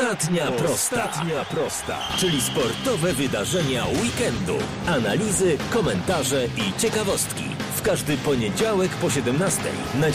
Ostatnia prosta, czyli sportowe wydarzenia weekendu. Analizy, komentarze i ciekawostki. W każdy poniedziałek po 17 na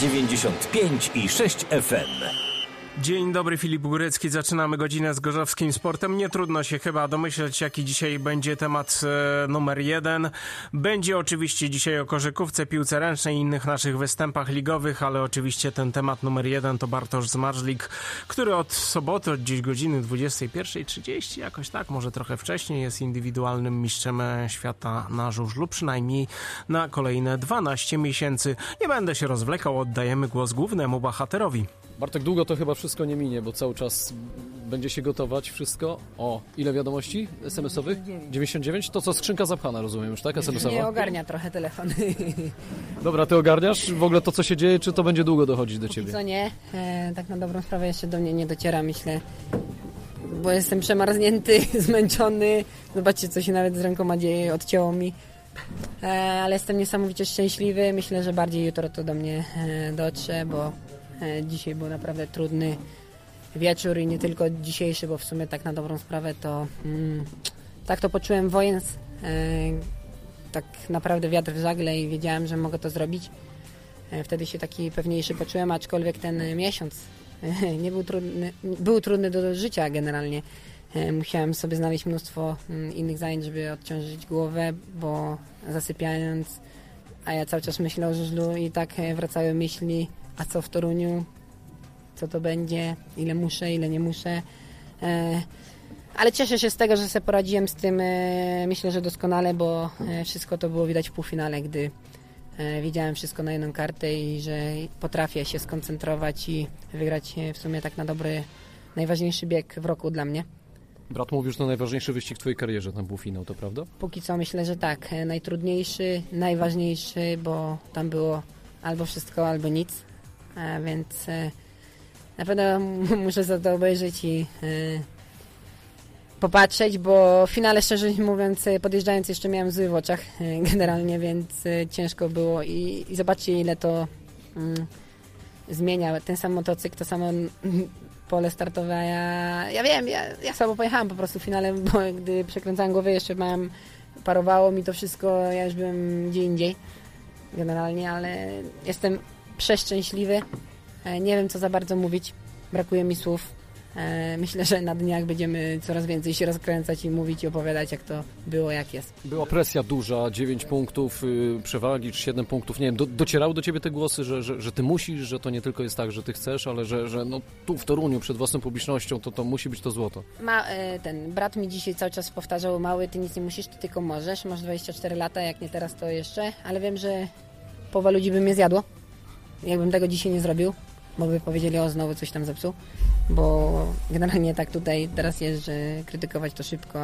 95,6 FM. Dzień dobry, Filip Górecki. Zaczynamy godzinę z gorzowskim sportem. Nie trudno się chyba domyśleć, jaki dzisiaj będzie temat numer 1. Będzie oczywiście dzisiaj o koszykówce, piłce ręcznej i innych naszych występach ligowych, ale oczywiście ten temat numer 1 to Bartosz Zmarzlik, który od soboty, od dziś godziny 21:30, jakoś tak, może trochę wcześniej, jest indywidualnym mistrzem świata na żużlu, przynajmniej na kolejne 12 miesięcy. Nie będę się rozwlekał, oddajemy głos głównemu bohaterowi. Bartek, długo to chyba wszystko nie minie, bo cały czas będzie się gotować wszystko. O, ile wiadomości SMS-owych? 99? To co, skrzynka zapchana, rozumiem już, tak? SMS-owa? Nie ogarnia trochę telefon. Dobra, ty ogarniasz w ogóle to, co się dzieje, czy to będzie długo dochodzić do ciebie? Co nie, tak na dobrą sprawę jeszcze do mnie nie dociera, myślę, bo jestem przemarznięty, zmęczony. Zobaczcie, co się nawet z rękoma dzieje, odcięło mi. Ale jestem niesamowicie szczęśliwy. Myślę, że bardziej jutro to do mnie dotrze, bo dzisiaj był naprawdę trudny wieczór i nie tylko dzisiejszy, bo w sumie tak na dobrą sprawę to tak to poczułem wojenc, tak naprawdę wiatr w żagle i wiedziałem, że mogę to zrobić. Wtedy się taki pewniejszy poczułem, aczkolwiek ten miesiąc nie był trudny, był trudny do życia generalnie. Musiałem sobie znaleźć mnóstwo innych zajęć, żeby odciążyć głowę, bo zasypiając, a ja cały czas myślę o żużlu i tak wracały myśli, a co w Toruniu, co to będzie, ile muszę, ile nie muszę. Ale cieszę się z tego, że sobie poradziłem z tym, myślę, że doskonale, bo wszystko to było widać w półfinale, gdy widziałem wszystko na jedną kartę i że potrafię się skoncentrować i wygrać w sumie tak na dobry, najważniejszy bieg w roku dla mnie. Brat mówił, że to najważniejszy wyścig w twojej karierze, ten półfinał, to prawda? Póki co myślę, że tak. Najtrudniejszy, najważniejszy, bo tam było albo wszystko, albo nic. Więc na pewno muszę za to obejrzeć i popatrzeć, bo w finale, szczerze mówiąc, podjeżdżając jeszcze miałem łzy w oczach generalnie, więc ciężko było i zobaczcie, ile to zmienia. Ten sam motocykl, to samo pole startowe. Ja wiem, ja słabo pojechałem po prostu w finale, bo gdy przekręcałem głowę, jeszcze parowało mi to wszystko, ja już byłem gdzie indziej generalnie, ale jestem przeszczęśliwy. Nie wiem, co za bardzo mówić. Brakuje mi słów. Myślę, że na dniach będziemy coraz więcej się rozkręcać i mówić i opowiadać, jak to było, jak jest. Była presja duża, 9 punktów przewagi, czy 7 punktów. Nie wiem, docierały do ciebie te głosy, że ty musisz, że to nie tylko jest tak, że ty chcesz, ale że no, tu w Toruniu przed własną publicznością to musi być to złoto. Ten brat mi dzisiaj cały czas powtarzał: mały, ty nic nie musisz, ty tylko możesz. Masz 24 lata, jak nie teraz, to jeszcze. Ale wiem, że połowa ludzi by mnie zjadło, jakbym tego dzisiaj nie zrobił, bo by powiedzieli: o, znowu coś tam zepsuł, bo generalnie tak tutaj teraz jest, że krytykować to szybko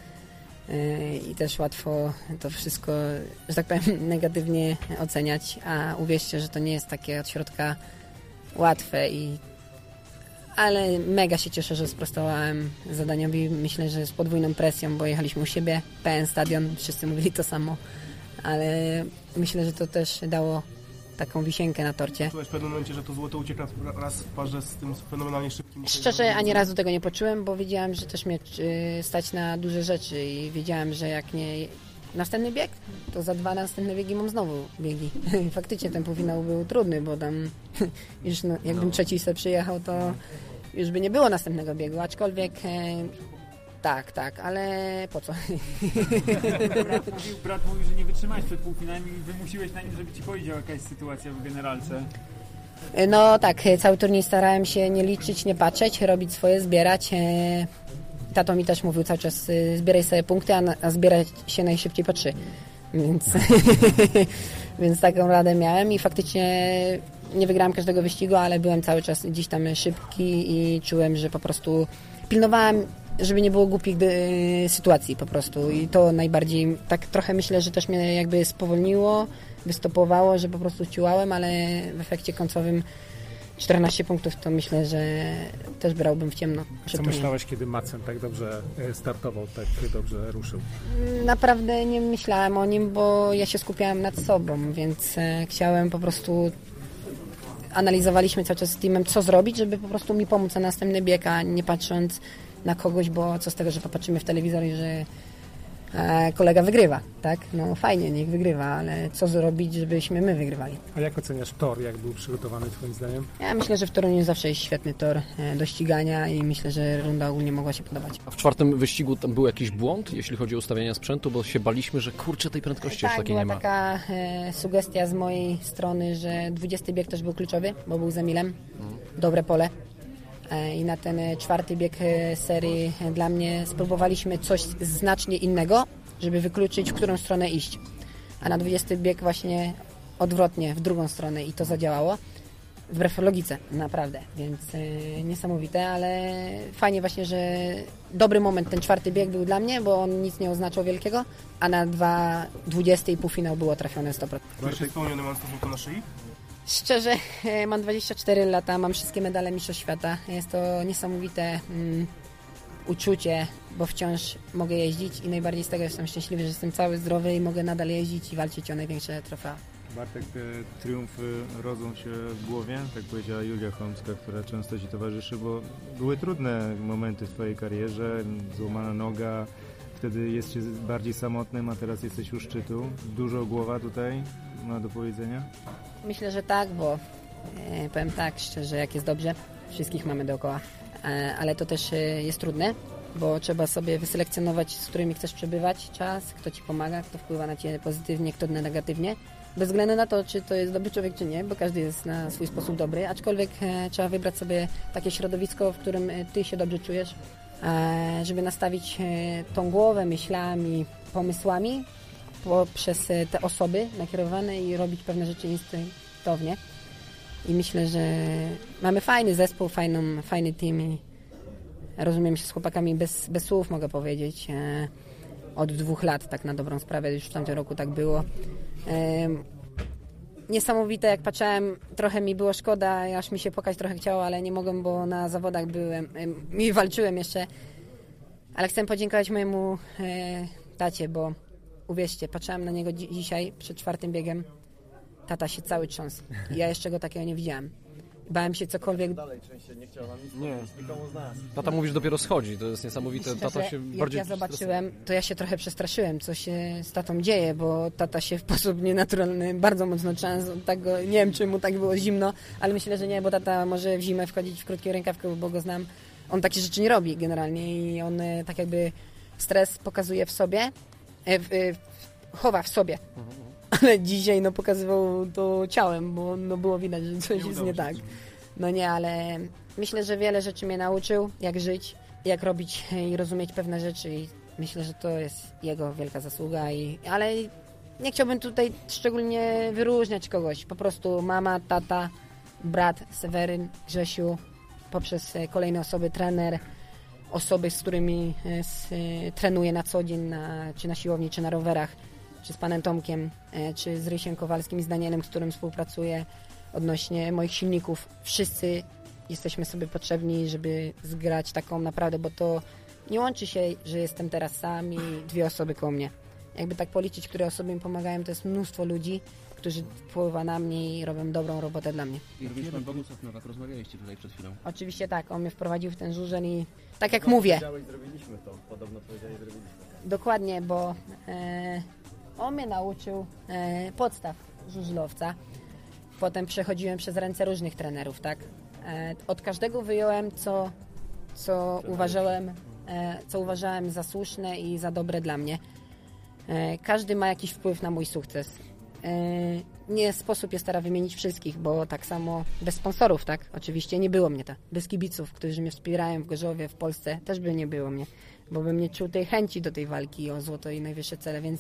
i też łatwo to wszystko, że tak powiem, negatywnie oceniać, a uwierzcie, że to nie jest takie od środka łatwe ale mega się cieszę, że sprostowałem zadaniowi. Myślę, że z podwójną presją, bo jechaliśmy u siebie, pełen stadion, wszyscy mówili to samo, ale myślę, że to też dało taką wisienkę na torcie. Czułeś w pewnym momencie, że to złoto ucieka raz w parze z tym fenomenalnie szybkim... Szczerze, ani razu tego nie poczułem, bo wiedziałem, że też mnie stać na duże rzeczy i wiedziałem, że jak nie następny bieg, to za 2 następne biegi mam znowu biegi. Faktycznie ten półfinał był trudny, bo tam już jakbym trzeci sobie przyjechał, to już by nie było następnego biegu, aczkolwiek tak, ale po co? Brat mówił, że nie wytrzymałeś przed półfinałem i wymusiłeś na nim, żeby ci powiedział, jaka jest sytuacja w generalce. No tak, cały turniej starałem się nie liczyć, nie patrzeć, robić swoje, zbierać. Tato mi też mówił cały czas: zbieraj sobie punkty, a zbierać się najszybciej po 3. Więc taką radę miałem i faktycznie nie wygrałem każdego wyścigu, ale byłem cały czas gdzieś tam szybki i czułem, że po prostu pilnowałem, żeby nie było głupich sytuacji po prostu i to najbardziej, tak trochę myślę, że też mnie jakby spowolniło, wystopowało, że po prostu ciułałem, ale w efekcie końcowym 14 punktów to myślę, że też brałbym w ciemno. Co myślałeś, kiedy Macen tak dobrze startował, tak dobrze ruszył? Naprawdę nie myślałem o nim, bo ja się skupiałem nad sobą, więc chciałem po prostu analizowaliśmy cały czas z teamem, co zrobić, żeby po prostu mi pomóc na następny bieg, a nie patrząc na kogoś, bo co z tego, że popatrzymy w telewizor i że kolega wygrywa, tak? No fajnie, niech wygrywa, ale co zrobić, żebyśmy my wygrywali? A jak oceniasz tor, jak był przygotowany twoim zdaniem? Ja myślę, że w Toruniu zawsze jest świetny tor do ścigania i myślę, że runda ogólnie mogła się podobać. A w czwartym wyścigu tam był jakiś błąd, jeśli chodzi o ustawienia sprzętu, bo się baliśmy, że kurczę, tej prędkości aż takiej nie ma. Taka sugestia z mojej strony, że 20 bieg też był kluczowy, bo był z Emilem, dobre pole. I na ten czwarty bieg serii dla mnie spróbowaliśmy coś znacznie innego, żeby wykluczyć, w którą stronę iść. A na 20 bieg właśnie odwrotnie, w drugą stronę i to zadziałało. Wbrew logice, naprawdę. Więc niesamowite, ale fajnie właśnie, że dobry moment ten czwarty bieg był dla mnie, bo on nic nie oznaczał wielkiego, a na 20 i półfinał było trafione 100%. Pierwszy spełniony mam stosunku na szyi? Szczerze, mam 24 lata, mam wszystkie medale mistrzostw świata. Jest to niesamowite uczucie, bo wciąż mogę jeździć i najbardziej z tego jestem szczęśliwy, że jestem cały zdrowy i mogę nadal jeździć i walczyć o największe trofea. Bartek, te triumfy rodzą się w głowie, tak powiedziała Julia Chomska, która często Ci towarzyszy, bo były trudne momenty w Twojej karierze, złamana noga, wtedy jest się bardziej samotnym, a teraz jesteś u szczytu. Dużo głowa tutaj ma do powiedzenia? Myślę, że tak, bo powiem tak szczerze, jak jest dobrze, wszystkich mamy dookoła, ale to też jest trudne, bo trzeba sobie wyselekcjonować, z którymi chcesz przebywać czas, kto Ci pomaga, kto wpływa na Ciebie pozytywnie, kto negatywnie. Bez względu na to, czy to jest dobry człowiek, czy nie, bo każdy jest na swój sposób dobry, aczkolwiek trzeba wybrać sobie takie środowisko, w którym Ty się dobrze czujesz, żeby nastawić tą głowę myślami, pomysłami poprzez te osoby nakierowane i robić pewne rzeczy instynktownie. I myślę, że mamy fajny zespół, fajny team i rozumiem się z chłopakami bez słów, mogę powiedzieć. Od 2 lat, tak na dobrą sprawę, już w tamtym roku tak było. Niesamowite, jak patrzyłem, trochę mi było szkoda, aż mi się płakać trochę chciało, ale nie mogłem, bo na zawodach byłem i walczyłem jeszcze. Ale chcę podziękować mojemu tacie, bo uwierzcie, patrzyłem na niego dzisiaj przed 4. biegiem. Tata się cały trząsł. Ja jeszcze go takiego nie widziałem. Bałem się cokolwiek... Dalej częściej nie chciał nam nic powiedzieć, nikomu z nas. Tata mówisz dopiero schodzi, to jest niesamowite. Szczerze, Tata się jak bardziej ja zobaczyłem, to ja się trochę przestraszyłem, co się z tatą dzieje, bo tata się w sposób nienaturalny bardzo mocno trzęsł. Tak nie wiem, czy mu tak było zimno, ale myślę, że nie, bo tata może w zimę wchodzić w krótkie rękawki, bo go znam. On takie rzeczy nie robi generalnie i on tak jakby stres pokazuje w sobie, chowa w sobie. Ale dzisiaj pokazywał to ciałem, bo było widać, że coś jest nie tak. No nie, ale myślę, że wiele rzeczy mnie nauczył, jak żyć, jak robić i rozumieć pewne rzeczy i myślę, że to jest jego wielka zasługa. Ale nie chciałbym tutaj szczególnie wyróżniać kogoś. Po prostu mama, tata, brat, Seweryn, Grzesiu, poprzez kolejne osoby, trener, osoby, z którymi trenuję na co dzień, czy na siłowni, czy na rowerach, czy z panem Tomkiem, czy z Rysiem Kowalskim, z Danielem, z którym współpracuję odnośnie moich silników. Wszyscy jesteśmy sobie potrzebni, żeby zgrać taką naprawdę, bo to nie łączy się, że jestem teraz sam i 2 osoby koło mnie. Jakby tak policzyć, które osoby mi pomagają, to jest mnóstwo ludzi, którzy wpływa na mnie i robią dobrą robotę dla mnie. I robisz pan Bogusław Nowak, rozmawialiście tutaj przed chwilą. Oczywiście tak, on mnie wprowadził w ten żużel i tak jak mówię. Zrobiliśmy to, podobno powiedziałeś, zrobiliśmy to. Dokładnie, bo on mnie nauczył podstaw żużlowca. Potem przechodziłem przez ręce różnych trenerów, tak? Od każdego wyjąłem, co uważałem za słuszne i za dobre dla mnie. Każdy ma jakiś wpływ na mój sukces. Nie sposób jest teraz wymienić wszystkich, bo tak samo bez sponsorów, tak? Oczywiście nie było mnie bez kibiców, którzy mnie wspierają w Gorzowie, w Polsce, też by nie było mnie, bo bym nie czuł tej chęci do tej walki o złoto i najwyższe cele, więc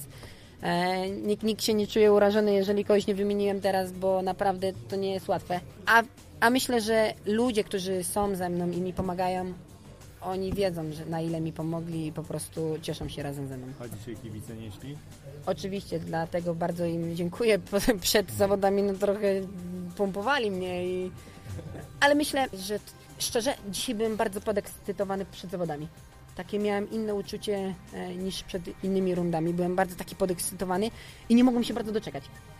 nikt się nie czuje urażony, jeżeli kogoś nie wymieniłem teraz, bo naprawdę to nie jest łatwe. A myślę, że ludzie, którzy są ze mną i mi pomagają, oni wiedzą, że na ile mi pomogli i po prostu cieszą się razem ze mną. A dzisiaj kibice nieśli? Oczywiście, dlatego bardzo im dziękuję. Przed zawodami trochę pompowali mnie, ale myślę, że szczerze, dzisiaj byłem bardzo podekscytowany przed zawodami. Takie miałem inne uczucie niż przed innymi rundami. Byłem bardzo taki podekscytowany i nie mogłem się bardzo doczekać.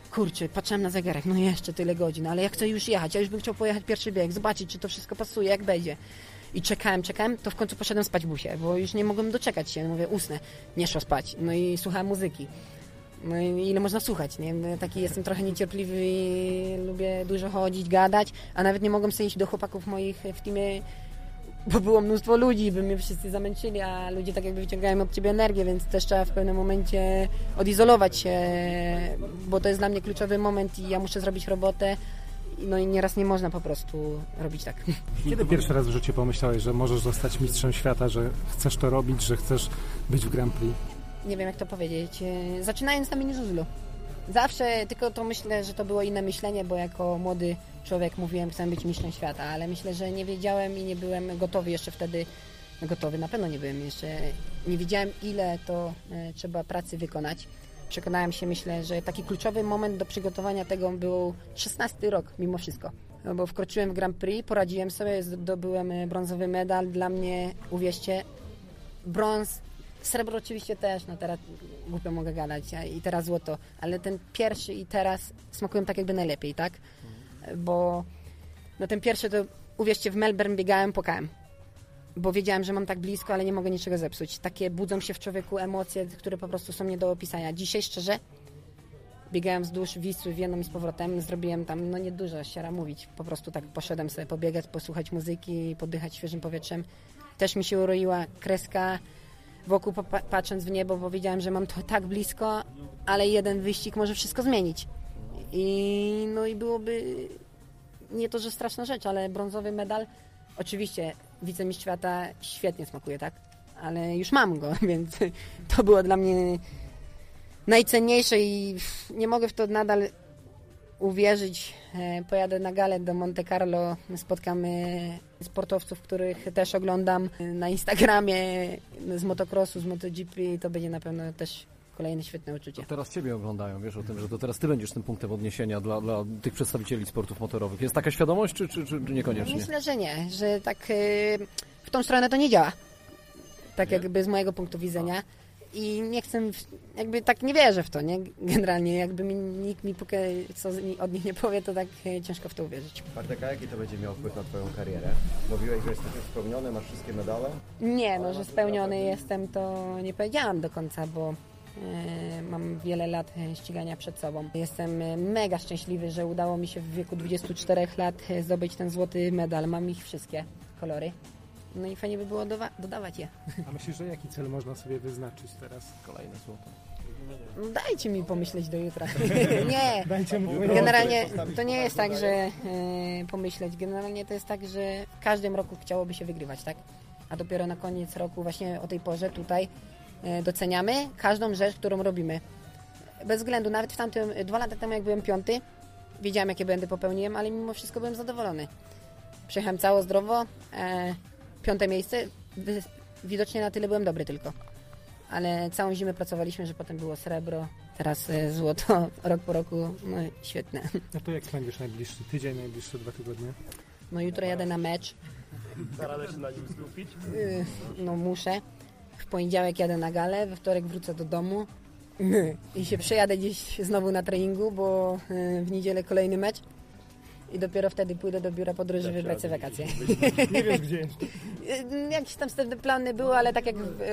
kurczę, patrzyłem na zegarek, no jeszcze tyle godzin, ale ja chcę już jechać, ja już bym chciał pojechać pierwszy bieg, zobaczyć, czy to wszystko pasuje, jak będzie. I czekałem, to w końcu poszedłem spać w busie, bo już nie mogłem doczekać się, mówię, usnę, nie szło spać, no i słuchałem muzyki. No i ile można słuchać, nie? Taki jestem trochę niecierpliwy i lubię dużo chodzić, gadać, a nawet nie mogłem sobie iść do chłopaków moich w teamie, bo było mnóstwo ludzi, by mnie wszyscy zamęczyli, a ludzie tak jakby wyciągają od ciebie energię, więc też trzeba w pewnym momencie odizolować się, bo to jest dla mnie kluczowy moment i ja muszę zrobić robotę, no i nieraz nie można po prostu robić tak. Kiedy pierwszy raz w życiu pomyślałeś, że możesz zostać mistrzem świata, że chcesz to robić, że chcesz być w Grand Prix? Nie wiem, jak to powiedzieć. Zaczynając na mini żużlu. Zawsze, tylko to myślę, że to było inne myślenie, bo jako młody człowiek mówiłem, chcę być mistrzem świata, ale myślę, że nie wiedziałem i nie byłem gotowy jeszcze wtedy. Gotowy, na pewno nie byłem jeszcze. Nie wiedziałem, ile to trzeba pracy wykonać. Przekonałem się, myślę, że taki kluczowy moment do przygotowania tego był 16 rok, mimo wszystko. No bo wkroczyłem w Grand Prix, poradziłem sobie, zdobyłem brązowy medal. Dla mnie, uwierzcie, brąz, srebro oczywiście też, no teraz głupio mogę gadać, i teraz złoto, ale ten pierwszy i teraz smakują tak jakby najlepiej, tak? Bo no ten pierwszy to, uwierzcie, w Melbourne biegałem, płakałem, bo wiedziałem, że mam tak blisko, ale nie mogę niczego zepsuć. Takie budzą się w człowieku emocje, które po prostu są nie do opisania. Dzisiaj szczerze biegałem wzdłuż Wisły w jedną i z powrotem, zrobiłem tam, no nie dużo, ściera mówić, po prostu tak poszedłem sobie pobiegać, posłuchać muzyki, poddychać świeżym powietrzem. Też mi się uroiła kreska wokół, patrząc w niebo, bo wiedziałem, że mam to tak blisko, ale jeden wyścig może wszystko zmienić. No i byłoby nie to, że straszna rzecz, ale brązowy medal, oczywiście wicemistrz świata świetnie smakuje, tak? Ale już mam go, więc to było dla mnie najcenniejsze i nie mogę w to nadal uwierzyć. Pojadę na galę do Monte Carlo, spotkamy sportowców, których też oglądam na Instagramie z motocrossu, z MotoGP, to będzie na pewno też kolejne świetne uczucie. To teraz Ciebie oglądają, wiesz o tym, że to teraz Ty będziesz tym punktem odniesienia dla tych przedstawicieli sportów motorowych. Jest taka świadomość, czy niekoniecznie? Myślę, że nie, że tak w tą stronę to nie działa. Tak jakby z mojego punktu widzenia. I nie chcę, jakby tak nie wierzę w to, nie? Generalnie, jakby nikt mi póki co od nich nie powie, to tak ciężko w to uwierzyć. Bartek, a jaki to będzie miał wpływ na Twoją karierę? Mówiłeś, że jesteś spełniony, masz wszystkie medale? Nie, no, że spełniony jestem, to nie powiedziałam do końca, bo mam wiele lat ścigania przed sobą. Jestem mega szczęśliwy, że udało mi się w wieku 24 lat zdobyć ten złoty medal. Mam ich wszystkie kolory. No i fajnie by było dodawać je. A myślisz, że jaki cel można sobie wyznaczyć teraz? Kolejne złoto. No dajcie mi pomyśleć do jutra. Nie, generalnie to nie jest tak, że pomyśleć. Generalnie to jest tak, że w każdym roku chciałoby się wygrywać, tak? A dopiero na koniec roku, właśnie o tej porze tutaj doceniamy każdą rzecz, którą robimy. Bez względu, nawet w tamtym 2 lata temu, jak byłem 5, wiedziałem, jakie błędy popełniłem, ale mimo wszystko byłem zadowolony. Przyjechałem cało zdrowo, 5. miejsce, widocznie na tyle byłem dobry tylko. Ale całą zimę pracowaliśmy, że potem było srebro, teraz złoto, rok po roku, no świetne. No to jak spędzisz najbliższy tydzień, najbliższe 2 tygodnie? No jutro jadę na mecz. Staramy się na nim skupić? No muszę. W poniedziałek jadę na galę, we wtorek wrócę do domu i się przejadę gdzieś znowu na treningu, bo w niedzielę kolejny mecz. I dopiero wtedy pójdę do biura podróży wybrać sobie wakacje. Nie wiesz gdzie. Jakieś tam wtedy plany były, ale tak jak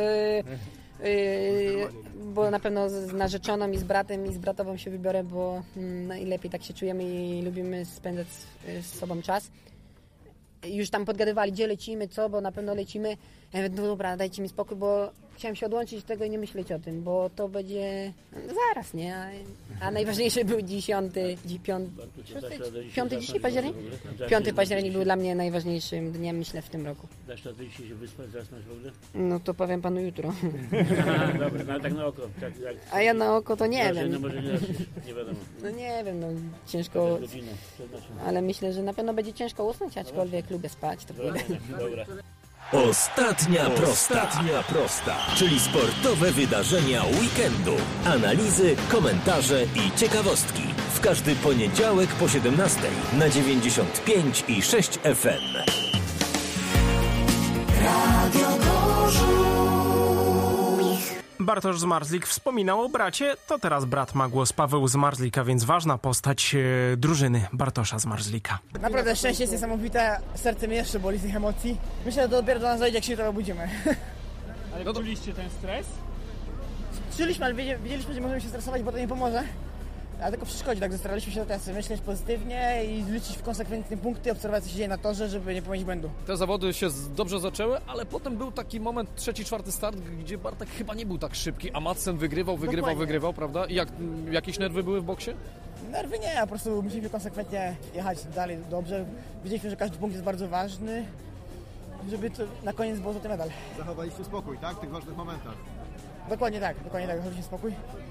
bo na pewno z narzeczoną i z bratem i z bratową się wybiorę, bo najlepiej tak się czujemy i lubimy spędzać z sobą czas. Już tam podgadywali, gdzie lecimy, co, bo na pewno lecimy. Ja mówię, no dobra, dajcie mi spokój, bo chciałem się odłączyć od tego i nie myśleć o tym, bo to będzie zaraz, nie? A najważniejszy był 10 dzisiaj październik? 5 październik był dla mnie najważniejszym dniem, myślę, w tym roku. Dasz radę dzisiaj się wyspać, zasnąć w ogóle? No to powiem panu jutro. Dobra, no ale tak na oko. Tak, jak a ja na oko to nie wiem. No może nie wiadomo. No nie wiem, no ciężko, ale myślę, że na pewno będzie ciężko usnąć, aczkolwiek lubię spać. To dobra. Ostatnia prosta, czyli sportowe wydarzenia weekendu. Analizy, komentarze i ciekawostki. W każdy poniedziałek po 17 na 95 i 6 FM. Radio Gorzów. Bartosz Zmarzlik wspominał o bracie, to teraz brat ma głos. Paweł Zmarzlik, a więc ważna postać drużyny Bartosza Zmarzlika. Naprawdę szczęście jest niesamowite, serce mnie jeszcze boli z tych emocji. Myślę, że to dopiero do nas dojdzie, jak się to obudzimy. Ale czuliście ten stres? Czuliśmy, ale wiedzieliśmy, że możemy się stresować, bo to nie pomoże. A tylko przeszkodzi, także staraliśmy się teraz myśleć pozytywnie i liczyć w konsekwentne punkty, obserwować, co się dzieje na torze, żeby nie popełnić błędu. Te zawody się dobrze zaczęły, ale potem był taki moment, 3-4 start, gdzie Bartek chyba nie był tak szybki, a Madsen wygrywał, prawda? I jakieś nerwy były w boksie? Nerwy nie, po prostu musieliśmy konsekwentnie jechać dalej dobrze. Wiedzieliśmy, że każdy punkt jest bardzo ważny, żeby to na koniec był złoty medal. Zachowaliście spokój, tak? W tych ważnych momentach. Dokładnie tak, zachowaliśmy spokój.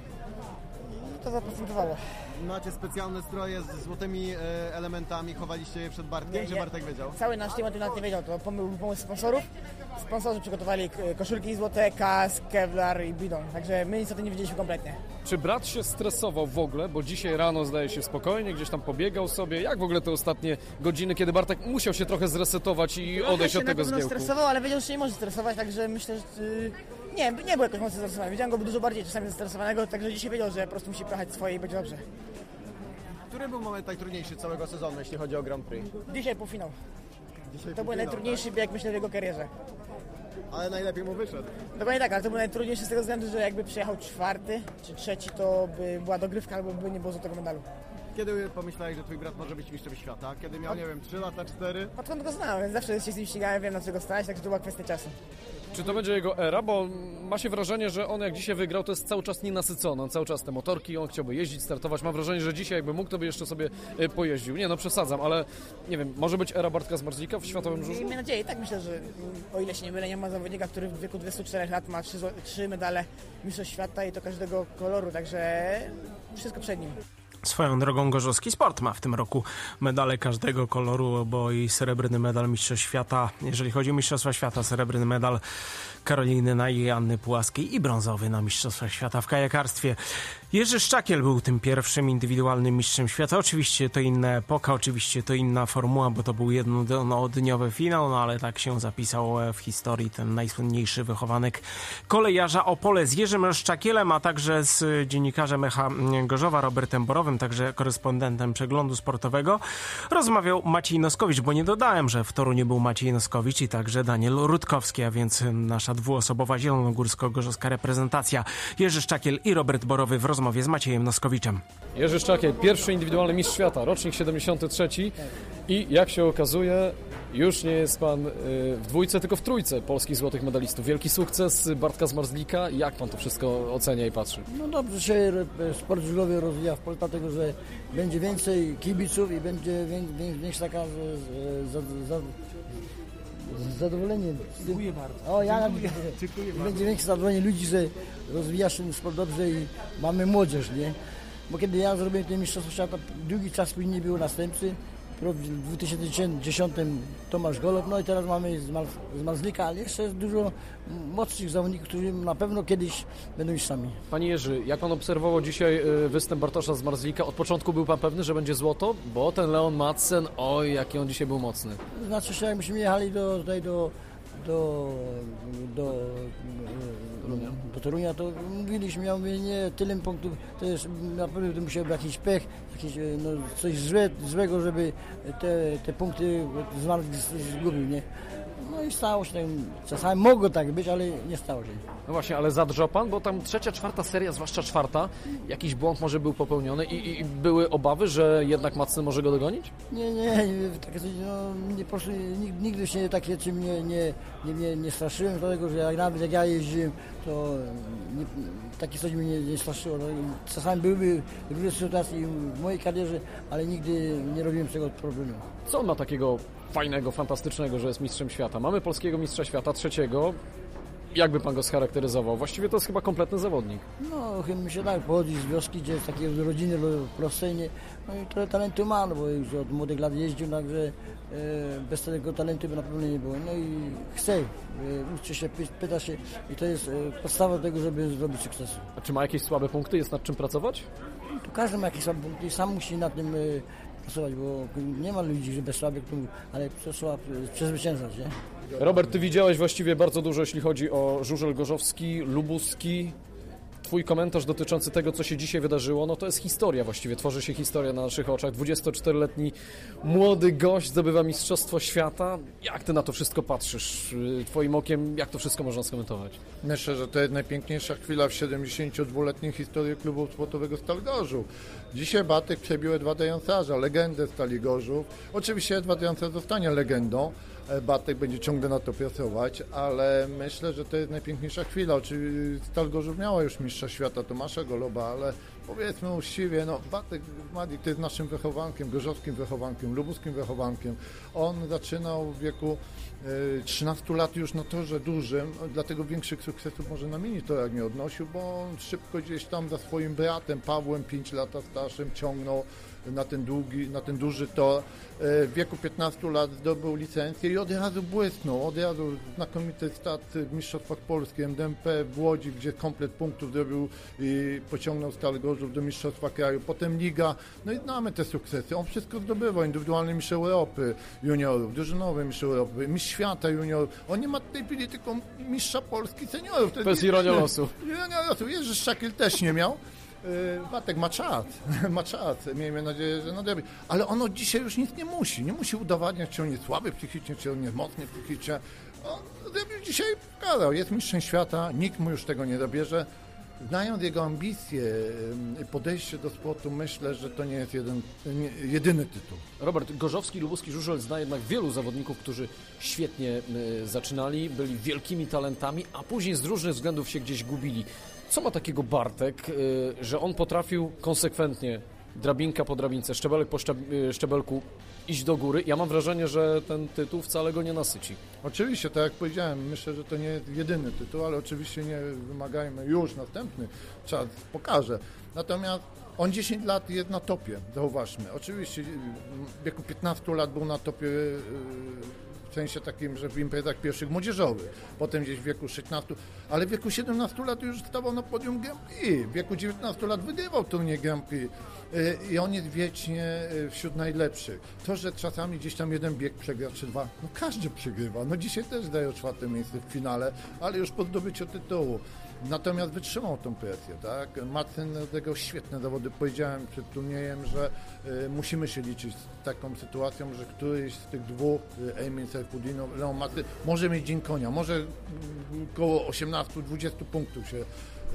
To zaprocentowało. Macie specjalne stroje z złotymi elementami, chowaliście je przed Bartkiem, czy Bartek wiedział? Cały nasz team o tym nawet nie wiedział, to był pomysł sponsorów. Sponsorzy przygotowali koszulki złote, kask, kevlar i bidon, także my nic o tym nie wiedzieliśmy kompletnie. Czy brat się stresował w ogóle, bo dzisiaj rano zdaje się spokojnie, gdzieś tam pobiegał sobie, jak w ogóle te ostatnie godziny, kiedy Bartek musiał się trochę zresetować i odejść od tego zgiełku? Na pewno stresował, ale wiedział, że się nie może stresować, także myślę, że nie był jakoś mocno zestresowany. Widziałem go dużo bardziej czasami zestresowanego, także dzisiaj wiedział, że po prostu musi pojechać swoje i będzie dobrze. Który był moment najtrudniejszy całego sezonu, jeśli chodzi o Grand Prix? Dzisiaj półfinał. To był najtrudniejszy bieg, myślę, w jego karierze. Ale najlepiej mu wyszedł. Dokładnie tak, ale to był najtrudniejszy z tego względu, że jakby przyjechał 4. czy 3, to by była dogrywka albo by nie było złotego medalu. Kiedy pomyślałeś, że twój brat może być mistrzem świata? Kiedy miał, nie wiem, 3 lata, 4? Odkąd go znałem, więc zawsze się z nim ścigałem, wiem na co go stać, także to była kwestia czasu. Czy to będzie jego era? Bo ma się wrażenie, że on jak dzisiaj wygrał, to jest cały czas nienasycony. On cały czas te motorki, on chciałby jeździć, startować. Mam wrażenie, że dzisiaj jakby mógł, to by jeszcze sobie pojeździł. Nie, no przesadzam, ale nie wiem, może być era Bartka Zmarzlika w światowym żużlu? Miejmy nadzieję, tak myślę, że o ile się nie mylę, nie ma zawodnika, który w wieku 24 lat ma 3 medale mistrzostw świata i to każdego koloru, także wszystko przed nim. Swoją drogą Gorzowski Sport ma w tym roku medale każdego koloru, bo i srebrny medal Mistrzostw Świata, jeżeli chodzi o Mistrzostwa Świata, srebrny medal Karoliny Naj i Anny Pułaskiej i brązowy na Mistrzostwach Świata w kajakarstwie. Jerzy Szczakiel był tym pierwszym indywidualnym mistrzem świata. Oczywiście to inna epoka, oczywiście to inna formuła, bo to był jednodniowy finał, no ale tak się zapisał w historii ten najsłynniejszy wychowanek kolejarza Opole z Jerzym Szczakielem, a także z dziennikarzem Echa Gorzowa Robertem Borowym, także korespondentem Przeglądu Sportowego, rozmawiał Maciej Noskowicz, bo nie dodałem, że w Toruniu był Maciej Noskowicz i także Daniel Rutkowski, a więc nasza dwuosobowa zielonogórsko-gorzowska reprezentacja. Jerzy Szczakiel i Robert Borowy w rozmowie z Maciejem Noskowiczem. Jerzy Szczakiel, pierwszy indywidualny mistrz świata, rocznik 73 i jak się okazuje, już nie jest pan w dwójce, tylko w trójce polskich złotych medalistów. Wielki sukces Bartka Zmarzlika. Jak pan to wszystko ocenia i patrzy? No dobrze się sport żużlowy rozwija w Polsce, dlatego że będzie więcej kibiców i będzie większa taka zadowolenie. Dziękuję bardzo. Dziękuję bardzo. Będzie większe zadowolenie ludzi, że rozwija się sport dobrze i mamy młodzież, nie? Bo kiedy ja zrobiłem ten mistrzostwo świata, długi czas później było następcy. W 2010 Tomasz Golob, no i teraz mamy Zmarzlika, ale jeszcze jest dużo mocnych zawodników, którzy na pewno kiedyś będą mistrzami. Panie Jerzy, jak pan obserwował dzisiaj występ Bartosza Zmarzlika, od początku był pan pewny, że będzie złoto? Bo ten Leon Madsen, oj, jaki on dzisiaj był mocny. Znaczy się, jak myśmy jechali do Torunia, to mówiliśmy, ja mówię, nie, tyle punktów, to jest na pewno musiał być jakiś pech, coś złego, żeby te punkty zgubił, nie? No i stało się tak, czasami mogło tak być, ale nie stało się. No właśnie, ale zadrżał pan, bo tam 3., 4. seria, zwłaszcza 4, jakiś błąd może był popełniony i były obawy, że jednak Madsen może go dogonić? Nie, takie coś, po prostu nigdy się takie czym nie straszyłem, dlatego że nawet jak ja jeździłem, to takie coś mnie nie straszyło. No, czasami były różne sytuacje w mojej karierze, ale nigdy nie robiłem z tego problemu. Co on ma takiego fajnego, fantastycznego, że jest mistrzem świata? Mamy polskiego mistrza świata, 3. Jak by pan go scharakteryzował? Właściwie to jest chyba kompletny zawodnik. No, chyba mi się tak, pochodzi z wioski, gdzie jest takie rodziny prostej, no i trochę talentu ma, no bo już od młodych lat jeździł, także bez tego talentu by na pewno nie było. No i chce, uczy się, pyta się i to jest podstawa do tego, żeby zrobić sukces. A czy ma jakieś słabe punkty? Jest nad czym pracować? To każdy ma jakieś słabe punkty i sam musi nad tym pracować, bo nie ma ludzi, że bez słabych punktów, ale trzeba przezwyciężać, nie? Robert, ty widziałeś właściwie bardzo dużo, jeśli chodzi o żużel gorzowski, lubuski. Twój komentarz dotyczący tego, co się dzisiaj wydarzyło, no to jest historia właściwie, tworzy się historia na naszych oczach. 24-letni młody gość zdobywa Mistrzostwo Świata. Jak ty na to wszystko patrzysz? Twoim okiem, jak to wszystko można skomentować? Myślę, że to jest najpiękniejsza chwila w 72-letniej historii klubu sportowego Stal Gorzów. Dzisiaj Batek przebił Edwarda Jansarza, legendę Stali Gorzów. Oczywiście Edward Jansarz zostanie legendą. Batek będzie ciągle na to pracować, ale myślę, że to jest najpiękniejsza chwila. Oczywiście Stal Gorzów miała już mistrza świata Tomasza Goloba, ale powiedzmy uczciwie, no Batek Madik to jest naszym wychowankiem, gorzowskim wychowankiem, lubuskim wychowankiem. On zaczynał w wieku 13 lat już na torze dużym, dlatego większych sukcesów może na mini torach nie odnosił, bo on szybko gdzieś tam za swoim bratem Pawłem, 5 lat starszym, ciągnął na ten duży tor. W wieku 15 lat zdobył licencję i od razu błysnął, od razu znakomity start w Mistrzostwach Polski, MDMP w Łodzi, gdzie komplet punktów zrobił i pociągnął Stal Gorzów do Mistrzostwa Kraju, potem Liga, no i znamy te sukcesy. On wszystko zdobywał, indywidualny mistrz Europy juniorów, drużynowy mistrz Europy, mistrz świata juniorów. On nie ma w tej chwili tylko mistrza Polski seniorów. To jest ironia losu. Ironia losu. Jerzy Szakil też nie miał. Batek ma czas, miejmy nadzieję, że nadrobi. Ale on od dzisiaj już nic nie musi udowadniać, czy on jest słaby psychicznie, czy on jest mocny psychicznie. On zrobił dzisiaj pokazał, jest mistrzem świata, nikt mu już tego nie dobierze. Znając jego ambicje i podejście do sportu, myślę, że to nie jest jedyny tytuł. Robert, gorzowski, lubuski żużel zna jednak wielu zawodników, którzy świetnie zaczynali, byli wielkimi talentami, a później z różnych względów się gdzieś gubili. Co ma takiego Bartek, że on potrafił konsekwentnie, drabinka po drabince, szczebelek po szczebelku iść do góry? Ja mam wrażenie, że ten tytuł wcale go nie nasyci. Oczywiście, tak jak powiedziałem, myślę, że to nie jest jedyny tytuł, ale oczywiście nie wymagajmy już następny, czas pokaże. Natomiast on 10 lat jest na topie, zauważmy. Oczywiście w wieku 15 lat był na topie w sensie takim, że w imprezach pierwszych młodzieżowych, potem gdzieś w wieku 16, ale w wieku 17 lat już stawał na podium Grand Prix, w wieku 19 lat wygrywał turniej Grand Prix i on jest wiecznie wśród najlepszych. To, że czasami gdzieś tam jeden bieg przegra czy dwa, no każdy przegrywa, no dzisiaj też daje 4. miejsce w finale, ale już po zdobyciu tytułu. Natomiast wytrzymał tą presję, tak? Marcin tego świetne zawody. Powiedziałem przed turniejem, że musimy się liczyć z taką sytuacją, że któryś z tych dwóch, Emil Serfudino, Leon Marcin, może mieć dzień konia, może około 18-20 punktów się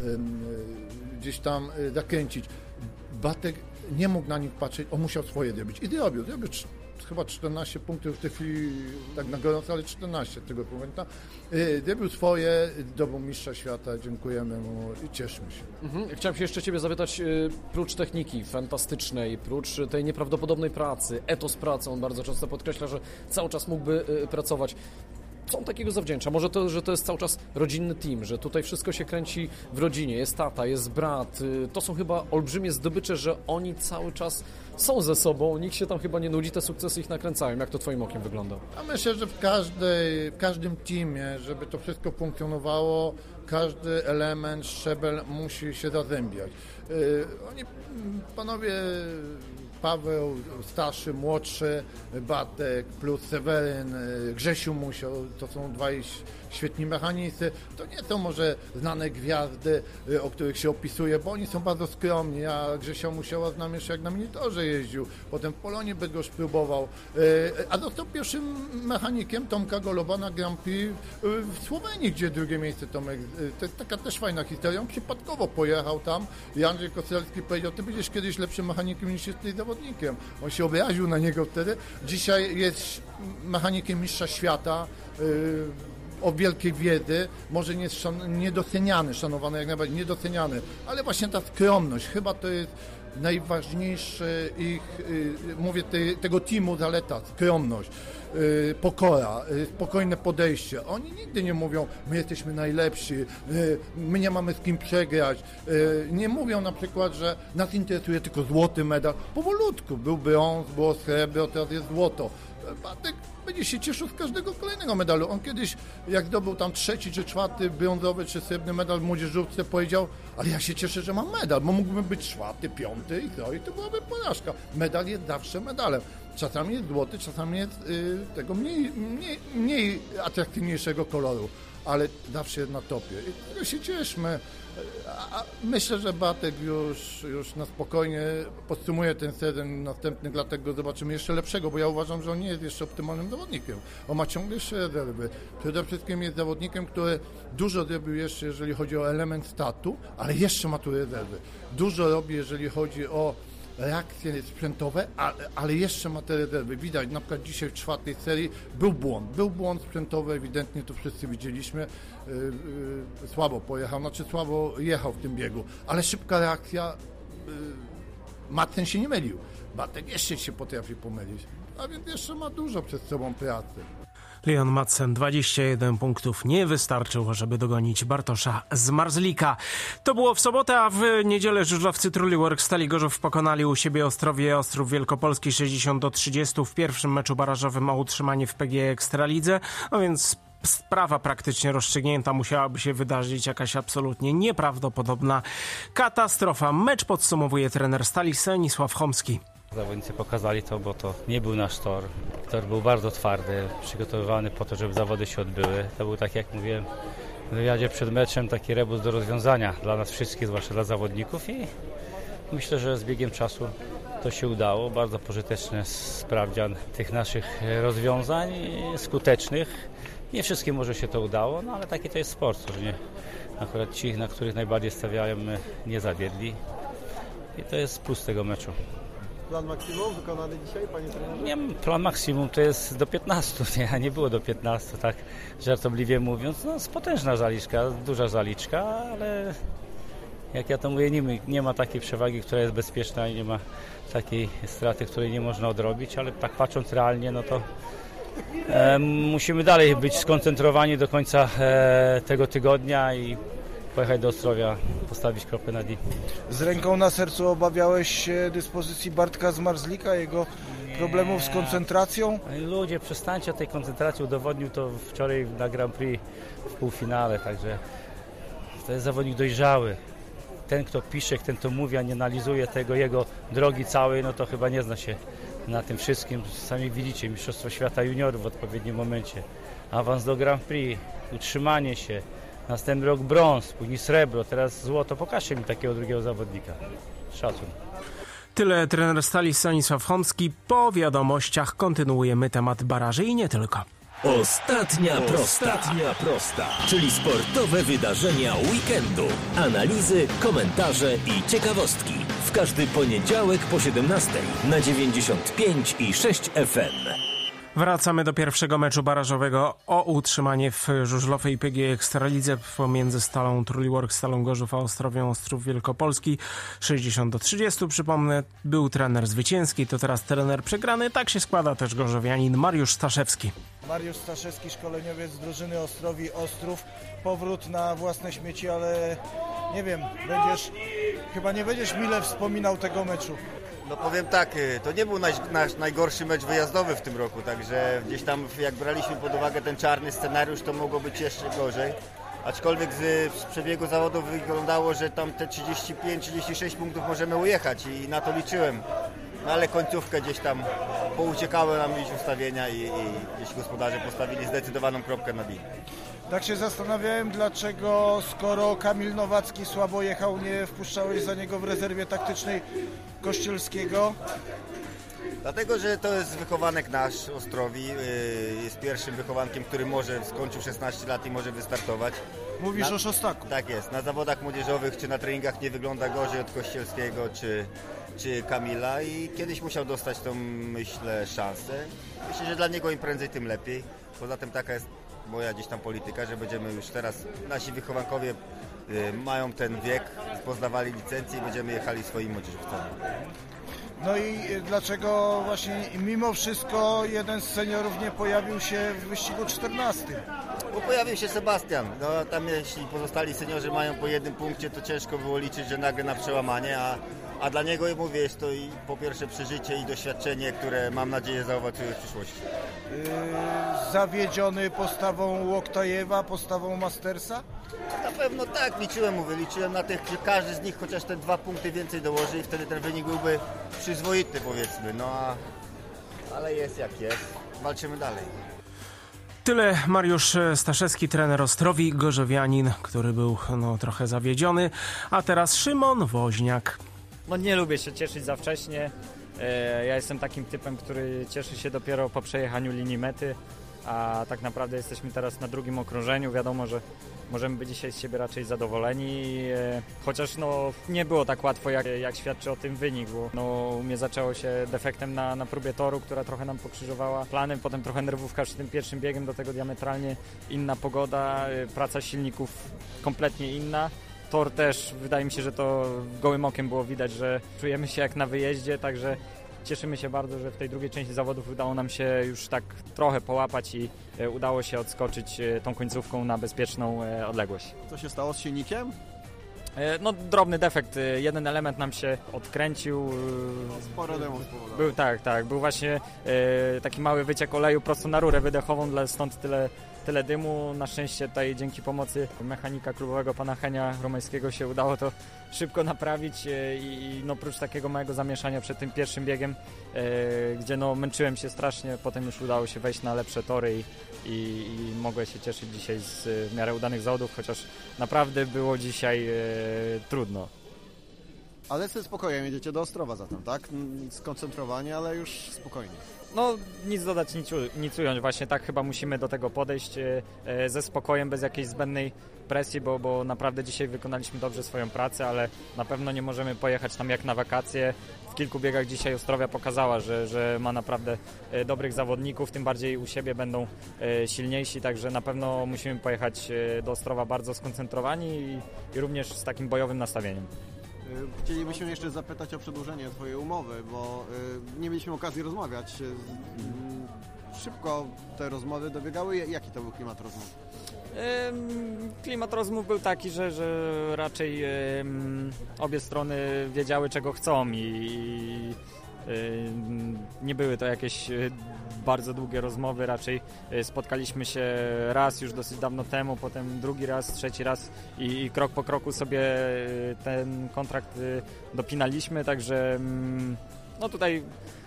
gdzieś tam zakręcić. Batek nie mógł na nich patrzeć, on musiał swoje zrobić i zrobił chyba 14 punktów w tej chwili, tak na gorąco, ale 14 tego pamiętam. Zrobił swoje, zdobył mistrza świata, dziękujemy mu i cieszmy się. Chciałem się jeszcze ciebie zapytać, prócz techniki fantastycznej, prócz tej nieprawdopodobnej pracy, etos pracy, on bardzo często podkreśla, że cały czas mógłby pracować. Co on takiego zawdzięcza? Może to, że to jest cały czas rodzinny team, że tutaj wszystko się kręci w rodzinie, jest tata, jest brat. To są chyba olbrzymie zdobycze, że oni cały czas są ze sobą, nikt się tam chyba nie nudzi, te sukcesy ich nakręcają. Jak to twoim okiem wygląda? Ja myślę, że w każdym teamie, żeby to wszystko funkcjonowało, każdy element, szczebel musi się zazębiać. Oni, panowie, Paweł, starszy, młodszy, Batek, plus Seweryn, Grzesiu Musiał, to są dwaj świetni mechanicy. To nie są może znane gwiazdy, o których się opisuje, bo oni są bardzo skromni. Ja Grzesia Musiała znam jeszcze jak na minitorze jeździł, potem w Polonii Bydgoszcz próbował, a został pierwszym mechanikiem Tomka Goloba na Grand Prix w Słowenii, gdzie drugie miejsce Tomek. To jest taka też fajna historia. On przypadkowo pojechał tam i Andrzej Koselski powiedział, ty będziesz kiedyś lepszym mechanikiem niż jesteś zawodnikiem. On się obraził na niego wtedy. Dzisiaj jest mechanikiem mistrza świata, o wielkiej wiedzy, może nie jest niedoceniany, szanowany jak najbardziej, niedoceniany, ale właśnie ta skromność, chyba to jest najważniejszy mówię tego teamu zaleta, skromność, pokora, spokojne podejście. Oni nigdy nie mówią, my jesteśmy najlepsi, my nie mamy z kim przegrać. Nie mówią na przykład, że nas interesuje tylko złoty medal. Powolutku, był brąz, było srebro, teraz jest złoto. Batek będzie się cieszył z każdego kolejnego medalu. On kiedyś, jak zdobył tam 3. czy 4. brązowy czy srebrny medal w młodzieżówce, powiedział, ale ja się cieszę, że mam medal, bo mógłbym być 4., 5. i to byłaby porażka. Medal jest zawsze medalem. Czasami jest złoty, czasami jest tego mniej atrakcyjniejszego koloru, ale zawsze jest na topie. I tego się cieszmy. Myślę, że Bartek już na spokojnie podsumuje ten sezon następny, dlatego zobaczymy jeszcze lepszego, bo ja uważam, że on nie jest jeszcze optymalnym zawodnikiem. On ma ciągle jeszcze rezerwy. Przede wszystkim jest zawodnikiem, który dużo zrobił jeszcze, jeżeli chodzi o element statu, ale jeszcze ma tu rezerwy. Dużo robi, jeżeli chodzi o reakcje sprzętowe, ale jeszcze ma te rezerwy. Widać, na przykład dzisiaj w 4. serii był błąd sprzętowy, ewidentnie to wszyscy widzieliśmy. Słabo pojechał, słabo jechał w tym biegu, ale szybka reakcja, Madsen się nie mylił. Bartek jeszcze się potrafi pomylić, a więc jeszcze ma dużo przed sobą pracy. Leon Madsen, 21 punktów nie wystarczyło, żeby dogonić Bartosza Zmarzlika. To było w sobotę, a w niedzielę żużlowcy Truliworks Stali Gorzów pokonali u siebie Ostrów Wielkopolski 60-30 w pierwszym meczu barażowym o utrzymanie w PGE Ekstralidze, no więc sprawa praktycznie rozstrzygnięta, musiałaby się wydarzyć jakaś absolutnie nieprawdopodobna katastrofa. Mecz podsumowuje trener Stali Stanisław Chomski. Zawodnicy pokazali to, bo to nie był nasz tor. Tor był bardzo twardy, przygotowywany po to, żeby zawody się odbyły. To był, tak jak mówiłem w wywiadzie przed meczem, taki rebus do rozwiązania dla nas wszystkich, zwłaszcza dla zawodników, i myślę, że z biegiem czasu to się udało. Bardzo pożyteczny sprawdzian tych naszych rozwiązań, skutecznych. Nie wszystkim może się to udało, no ale taki to jest sport, że nie akurat ci, na których najbardziej stawiamy, nie zawiedli. I to jest plus tego meczu. Plan maksimum wykonany dzisiaj, panie trenerze? Nie, plan maksimum to jest do 15, nie było do 15, tak żartobliwie mówiąc. No, potężna zaliczka, duża zaliczka, ale jak ja to mówię, nie ma takiej przewagi, która jest bezpieczna i nie ma takiej straty, której nie można odrobić, ale tak patrząc realnie, no to musimy dalej być skoncentrowani do końca tego tygodnia i pojechać do Ostrowia, postawić kropkę na D. Z ręką na sercu obawiałeś się dyspozycji Bartka Zmarzlika, jego problemów z koncentracją? Ludzie, przestańcie o tej koncentracji, udowodnił to wczoraj na Grand Prix w półfinale, także to jest zawodnik dojrzały. Ten, kto pisze, ten, kto mówi, a nie analizuje tego jego drogi całej, no to chyba nie zna się na tym wszystkim. Sami widzicie, Mistrzostwo Świata Juniorów w odpowiednim momencie, awans do Grand Prix, utrzymanie się, następny rok brąz, później srebro, teraz złoto. Pokażcie mi takiego drugiego zawodnika. Szacun. Tyle trener Stali Stanisław Chomski. Po wiadomościach kontynuujemy temat baraży i nie tylko. Ostatnia prosta, czyli sportowe wydarzenia weekendu. Analizy, komentarze i ciekawostki. W każdy poniedziałek po 17 na 95 i 6 FM. Wracamy do pierwszego meczu barażowego o utrzymanie w żużlowej PGE Ekstralidze pomiędzy Stalą Truliworks, Stalą Gorzów a Ostrów Wielkopolski. 60-30, przypomnę, był trener zwycięski, to teraz trener przegrany. Tak się składa też gorzowianin Mariusz Staszewski. Mariusz Staszewski, szkoleniowiec drużyny Ostrowi Ostrów. Powrót na własne śmieci, ale nie wiem, chyba nie będziesz mile wspominał tego meczu. No powiem tak, to nie był nasz najgorszy mecz wyjazdowy w tym roku, także gdzieś tam jak braliśmy pod uwagę ten czarny scenariusz, to mogło być jeszcze gorzej. Aczkolwiek z przebiegu zawodów wyglądało, że tam te 35-36 punktów możemy ujechać i na to liczyłem. No ale końcówkę gdzieś tam pouciekały nam gdzieś ustawienia i gdzieś gospodarze postawili zdecydowaną kropkę na D. Tak się zastanawiałem, dlaczego skoro Kamil Nowacki słabo jechał, nie wpuszczałeś za niego w rezerwie taktycznej Kościelskiego? Dlatego, że to jest wychowanek nasz, Ostrowi, jest pierwszym wychowankiem, który skończył 16 lat i może wystartować. Mówisz o Szostaku? Tak jest, na zawodach młodzieżowych czy na treningach nie wygląda gorzej od Kościelskiego czy Kamila i kiedyś musiał dostać tą, myślę, szansę. Myślę, że dla niego im prędzej, tym lepiej. Poza tym taka jest moja gdzieś tam polityka, że będziemy już teraz, nasi wychowankowie mają ten wiek, poznawali licencję i będziemy jechali swoimi młodzieżowcami. No i dlaczego właśnie mimo wszystko jeden z seniorów nie pojawił się w wyścigu 14? Bo pojawił się Sebastian. No, tam jeśli pozostali seniorzy mają po jednym punkcie, to ciężko było liczyć, że nagle na przełamanie, a dla niego, mówię, jest to i po pierwsze przeżycie i doświadczenie, które mam nadzieję zaowocuje w przyszłości. Zawiedziony postawą Łoktajewa, postawą Mastersa? Na pewno tak, liczyłem na tych, że każdy z nich chociaż te 2 punkty więcej dołoży i wtedy ten wynik byłby przyzwoity, powiedzmy. No ale jest jak jest. Walczymy dalej. Tyle Mariusz Staszewski, trener Ostrowi, gorzowianin, który był trochę zawiedziony. A teraz Szymon Woźniak. No nie lubię się cieszyć za wcześnie. Ja jestem takim typem, który cieszy się dopiero po przejechaniu linii mety, a tak naprawdę jesteśmy teraz na drugim okrążeniu. Wiadomo, że możemy być dzisiaj z siebie raczej zadowoleni, chociaż nie było tak łatwo, jak świadczy o tym wynik, bo u mnie zaczęło się defektem na próbie toru, która trochę nam pokrzyżowała plany, potem trochę nerwówka z tym pierwszym biegiem, do tego diametralnie inna pogoda, praca silników kompletnie inna. Tor też, wydaje mi się, że to gołym okiem było widać, że czujemy się jak na wyjeździe, także cieszymy się bardzo, że w tej drugiej części zawodów udało nam się już tak trochę połapać i udało się odskoczyć tą końcówką na bezpieczną odległość. Co się stało z silnikiem? Drobny defekt. Jeden element nam się odkręcił. Sporo demo spowodowało. Był tak. Był właśnie taki mały wyciek oleju prosto na rurę wydechową, stąd tyle dymu. Na szczęście tutaj dzięki pomocy mechanika klubowego pana Henia Romańskiego się udało to szybko naprawić i prócz takiego małego zamieszania przed tym pierwszym biegiem, gdzie męczyłem się strasznie, potem już udało się wejść na lepsze tory i mogłem się cieszyć dzisiaj z w miarę udanych zawodów, chociaż naprawdę było dzisiaj trudno. Ale ze spokojem jedziecie do Ostrowa zatem, tak? Skoncentrowani, ale już spokojnie. Nic dodać, nic ująć. Właśnie tak chyba musimy do tego podejść ze spokojem, bez jakiejś zbędnej presji, bo naprawdę dzisiaj wykonaliśmy dobrze swoją pracę, ale na pewno nie możemy pojechać tam jak na wakacje. W kilku biegach dzisiaj Ostrowia pokazała, że ma naprawdę dobrych zawodników, tym bardziej u siebie będą silniejsi, także na pewno musimy pojechać do Ostrowa bardzo skoncentrowani i również z takim bojowym nastawieniem. Chcielibyśmy jeszcze zapytać o przedłużenie Twojej umowy, bo nie mieliśmy okazji rozmawiać. Szybko te rozmowy dobiegały. Jaki to był klimat rozmów? Klimat rozmów był taki, że raczej obie strony wiedziały, czego chcą i nie były to jakieś bardzo długie rozmowy, raczej spotkaliśmy się raz już dosyć dawno temu, potem drugi raz, trzeci raz i krok po kroku sobie ten kontrakt dopinaliśmy, także tutaj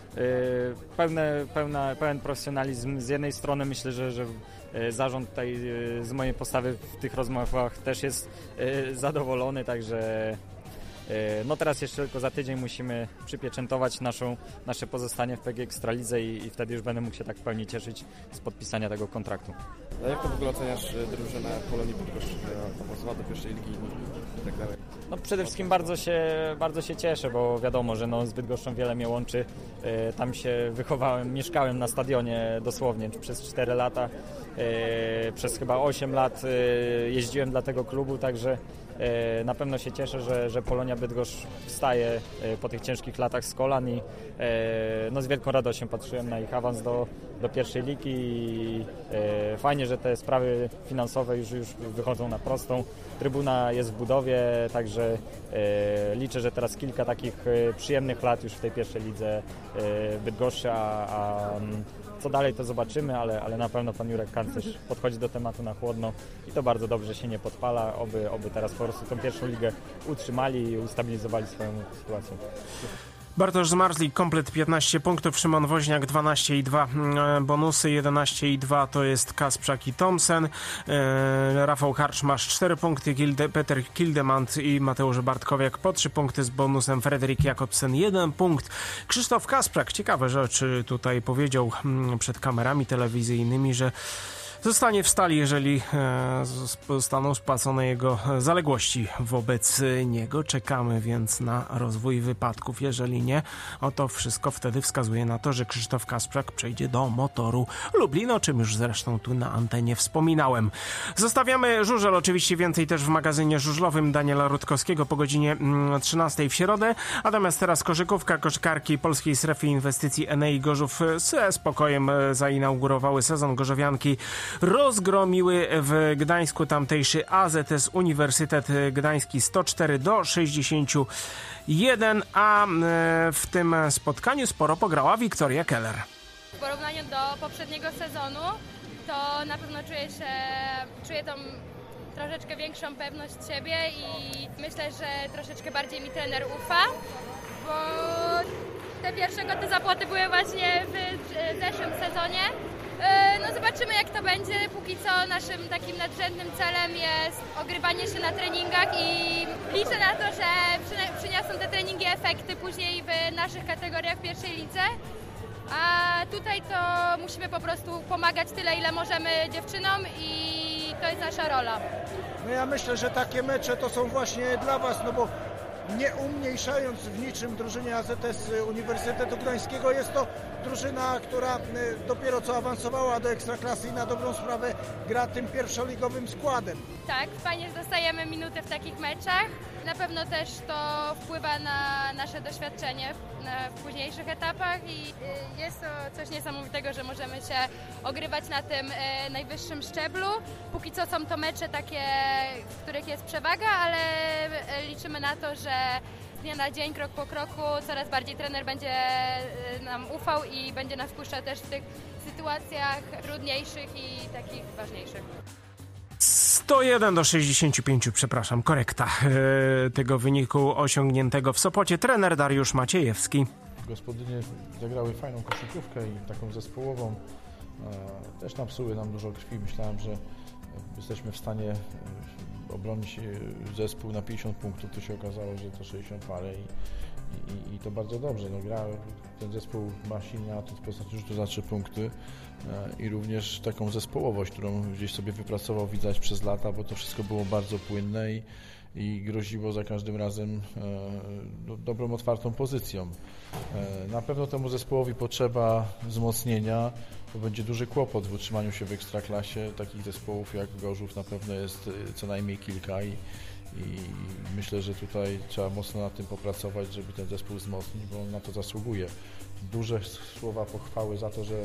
pełen profesjonalizm z jednej strony. Myślę, że zarząd tutaj z mojej postawy w tych rozmowach też jest zadowolony, także teraz jeszcze tylko za tydzień musimy przypieczętować nasze pozostanie w PG Ekstralidze i wtedy już będę mógł się tak w pełni cieszyć z podpisania tego kontraktu. A jak to w ogóle oceniasz drużynę Polonii Bydgoszcz, która awansowała do pierwszej ligi i tak dalej? Przede wszystkim bardzo się cieszę, bo wiadomo, że z Bydgoszczą wiele mnie łączy. Tam się wychowałem, mieszkałem na stadionie dosłownie przez 4 lata. Przez chyba 8 lat jeździłem dla tego klubu, także na pewno się cieszę, że Polonia Bydgoszcz wstaje po tych ciężkich latach z kolan i z wielką radością patrzyłem na ich awans do pierwszej ligi i fajnie, że te sprawy finansowe już wychodzą na prostą. Trybuna jest w budowie, także liczę, że teraz kilka takich przyjemnych lat już w tej pierwszej lidze Bydgoszczy, a co dalej to zobaczymy, ale na pewno pan Jurek Kanclerz podchodzi do tematu na chłodno i to bardzo dobrze się nie podpala, oby teraz po prostu tą pierwszą ligę utrzymali i ustabilizowali swoją sytuację. Bartosz Zmarzlik, komplet 15 punktów, Szymon Woźniak 12,2 bonusy, 11,2 to jest Kasprzak i Thomsen, Rafał Harczmasz 4 punkty, Peter Kildemand i Mateusz Bartkowiak po 3 punkty z bonusem, Fredrik Jakobsen 1 punkt, Krzysztof Kasprzak, ciekawe rzeczy tutaj powiedział przed kamerami telewizyjnymi, że zostanie w stali, jeżeli zostaną spłacone jego zaległości wobec niego. Czekamy więc na rozwój wypadków. Jeżeli nie, to wszystko wtedy wskazuje na to, że Krzysztof Kasprzak przejdzie do Motoru Lublin, o czym już zresztą tu na antenie wspominałem. Zostawiamy żużel, oczywiście więcej też w magazynie żużlowym Daniela Rutkowskiego po godzinie 13 w środę. Natomiast teraz koszykówka, koszykarki Polskiej Strefy Inwestycji Enei Gorzów ze spokojem zainaugurowały sezon. Gorzowianki rozgromiły w Gdańsku tamtejszy AZS Uniwersytet Gdański 104-61, a w tym spotkaniu sporo pograła Wiktoria Keller. W porównaniu do poprzedniego sezonu to na pewno czuję tą troszeczkę większą pewność siebie i myślę, że troszeczkę bardziej mi trener ufa, bo te pierwsze goty za płoty były właśnie w zeszłym sezonie. No zobaczymy, jak to będzie. Póki co naszym takim nadrzędnym celem jest ogrywanie się na treningach i liczę na to, że przyniosą te treningi efekty później w naszych kategoriach w pierwszej lidze. A tutaj to musimy po prostu pomagać tyle, ile możemy dziewczynom i to jest nasza rola. No ja myślę, że takie mecze to są właśnie dla Was, no bo nie umniejszając w niczym drużynie AZS Uniwersytetu Gdańskiego, jest to drużyna, która dopiero co awansowała do Ekstraklasy i na dobrą sprawę gra tym pierwszoligowym składem. Tak, fajnie, że dostajemy minuty w takich meczach. Na pewno też to wpływa na nasze doświadczenie w późniejszych etapach i jest to coś niesamowitego, że możemy się ogrywać na tym najwyższym szczeblu. Póki co są to mecze takie, w których jest przewaga, ale liczymy na to, że z dnia na dzień, krok po kroku coraz bardziej trener będzie nam ufał i będzie nas wpuszczał też w tych sytuacjach trudniejszych i takich ważniejszych. 101-65, przepraszam, korekta tego wyniku osiągniętego w Sopocie. Trener Dariusz Maciejewski. Gospodynie zagrały fajną koszykówkę i taką zespołową. Też napsuły nam dużo krwi. Myślałem, że jesteśmy w stanie obronić zespół na 50 punktów. To się okazało, że to 60 parę i to bardzo dobrze. No, ten zespół ma silny atut w postaci rzutu za 3 punkty i również taką zespołowość, którą gdzieś sobie wypracował, widać przez lata, bo to wszystko było bardzo płynne i groziło za każdym razem dobrą, otwartą pozycją. Na pewno temu zespołowi potrzeba wzmocnienia, to będzie duży kłopot w utrzymaniu się w Ekstraklasie. Takich zespołów jak Gorzów na pewno jest co najmniej kilka i myślę, że tutaj trzeba mocno nad tym popracować, żeby ten zespół wzmocnić, bo on na to zasługuje. Duże słowa pochwały za to, że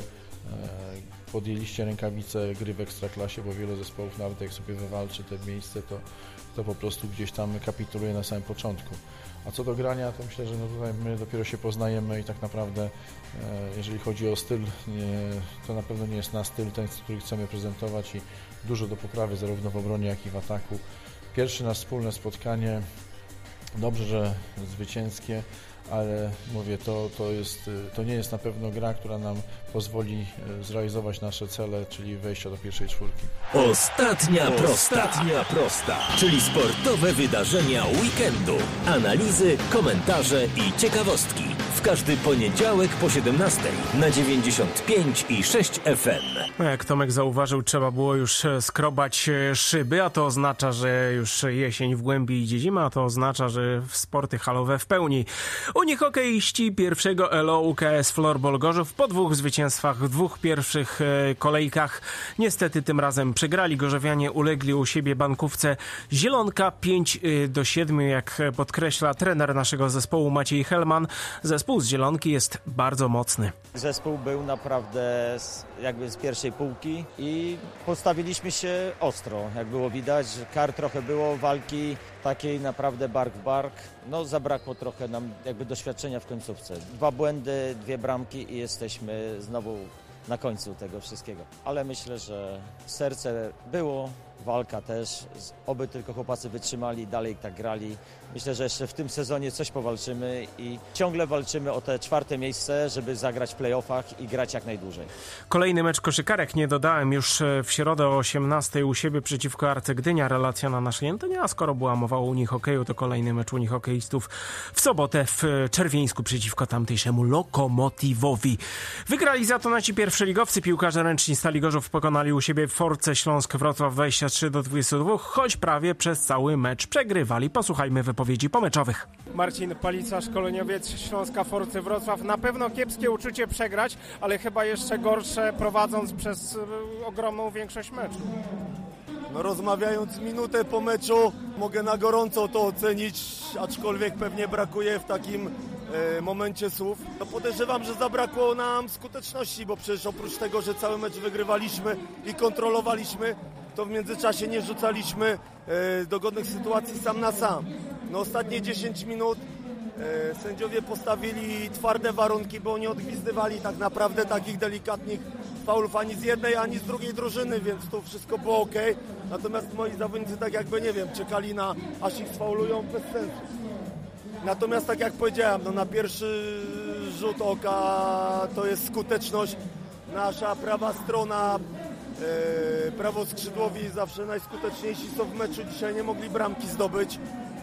podjęliście rękawice gry w Ekstraklasie, bo wiele zespołów, nawet jak sobie wywalczy te miejsce, to po prostu gdzieś tam kapituluje na samym początku. A co do grania, to myślę, że no tutaj my dopiero się poznajemy i tak naprawdę jeżeli chodzi o styl, to na pewno nie jest nasz styl, ten, który chcemy prezentować i dużo do poprawy zarówno w obronie, jak i w ataku. Pierwsze nasze wspólne spotkanie, dobrze, że zwycięskie, ale mówię, to nie jest na pewno gra, która nam pozwoli zrealizować nasze cele, czyli wejścia do pierwszej czwórki. Ostatnia prosta, czyli sportowe wydarzenia weekendu. Analizy, komentarze i ciekawostki. W każdy poniedziałek po 17 na 95 i 6 FM. No jak Tomek zauważył, trzeba było już skrobać szyby, a to oznacza, że już jesień w głębi idzie zima, a to oznacza, że sporty halowe w pełni. Unihokeiści pierwszego ELO UKS Floorball Gorzów po 2 zwycięstwach w 2 pierwszych kolejkach. Niestety tym razem przegrali. Gorzowianie ulegli u siebie Bankówce Zielonka 5-7, jak podkreśla trener naszego zespołu Maciej Helman. Zespół z Zielonki jest bardzo mocny. Zespół był naprawdę jakby z pierwszej półki i postawiliśmy się ostro, jak było widać. Kar trochę było, walki takiej naprawdę bark w bark. No zabrakło trochę nam jakby doświadczenia w końcówce. 2 błędy, 2 bramki i jesteśmy znowu na końcu tego wszystkiego. Ale myślę, że serce było, walka też. Oby tylko chłopacy wytrzymali, dalej tak grali. Myślę, że jeszcze w tym sezonie coś powalczymy i ciągle walczymy o te 4. miejsce, żeby zagrać w play-offach i grać jak najdłużej. Kolejny mecz koszykarek nie dodałem już w środę o 18 u siebie przeciwko Arce Gdynia. Relacja na nasze antenie, a skoro była mowa o Unihokeju, to kolejny mecz unihokeistów w sobotę w Czerwieńsku przeciwko tamtejszemu Lokomotywowi. Wygrali za to nasi pierwszoligowcy. Piłkarze ręczni Stali Gorzów pokonali u siebie Force Śląsk Wrocław 23-22, choć prawie przez cały mecz przegrywali. Posłuchajmy wypowiedzi pomeczowych. Marcin Palica, szkoleniowiec Śląska Forcy Wrocław. Na pewno kiepskie uczucie przegrać, ale chyba jeszcze gorsze prowadząc przez ogromną większość meczu. No, rozmawiając minutę po meczu, mogę na gorąco to ocenić, aczkolwiek pewnie brakuje w takim momencie słów. No, podejrzewam, że zabrakło nam skuteczności, bo przecież oprócz tego, że cały mecz wygrywaliśmy i kontrolowaliśmy, to w międzyczasie nie rzucaliśmy dogodnych sytuacji sam na sam. No, ostatnie 10 minut sędziowie postawili twarde warunki, bo nie odgwizdywali tak naprawdę takich delikatnych faulów ani z jednej, ani z drugiej drużyny, więc to wszystko było ok. Natomiast moi zawodnicy tak jakby, nie wiem, czekali na aż ich sfaulują bez sensu. Natomiast tak jak powiedziałem, no na pierwszy rzut oka to jest skuteczność. Nasza prawa strona, prawoskrzydłowi zawsze najskuteczniejsi są w meczu. Dzisiaj nie mogli bramki zdobyć.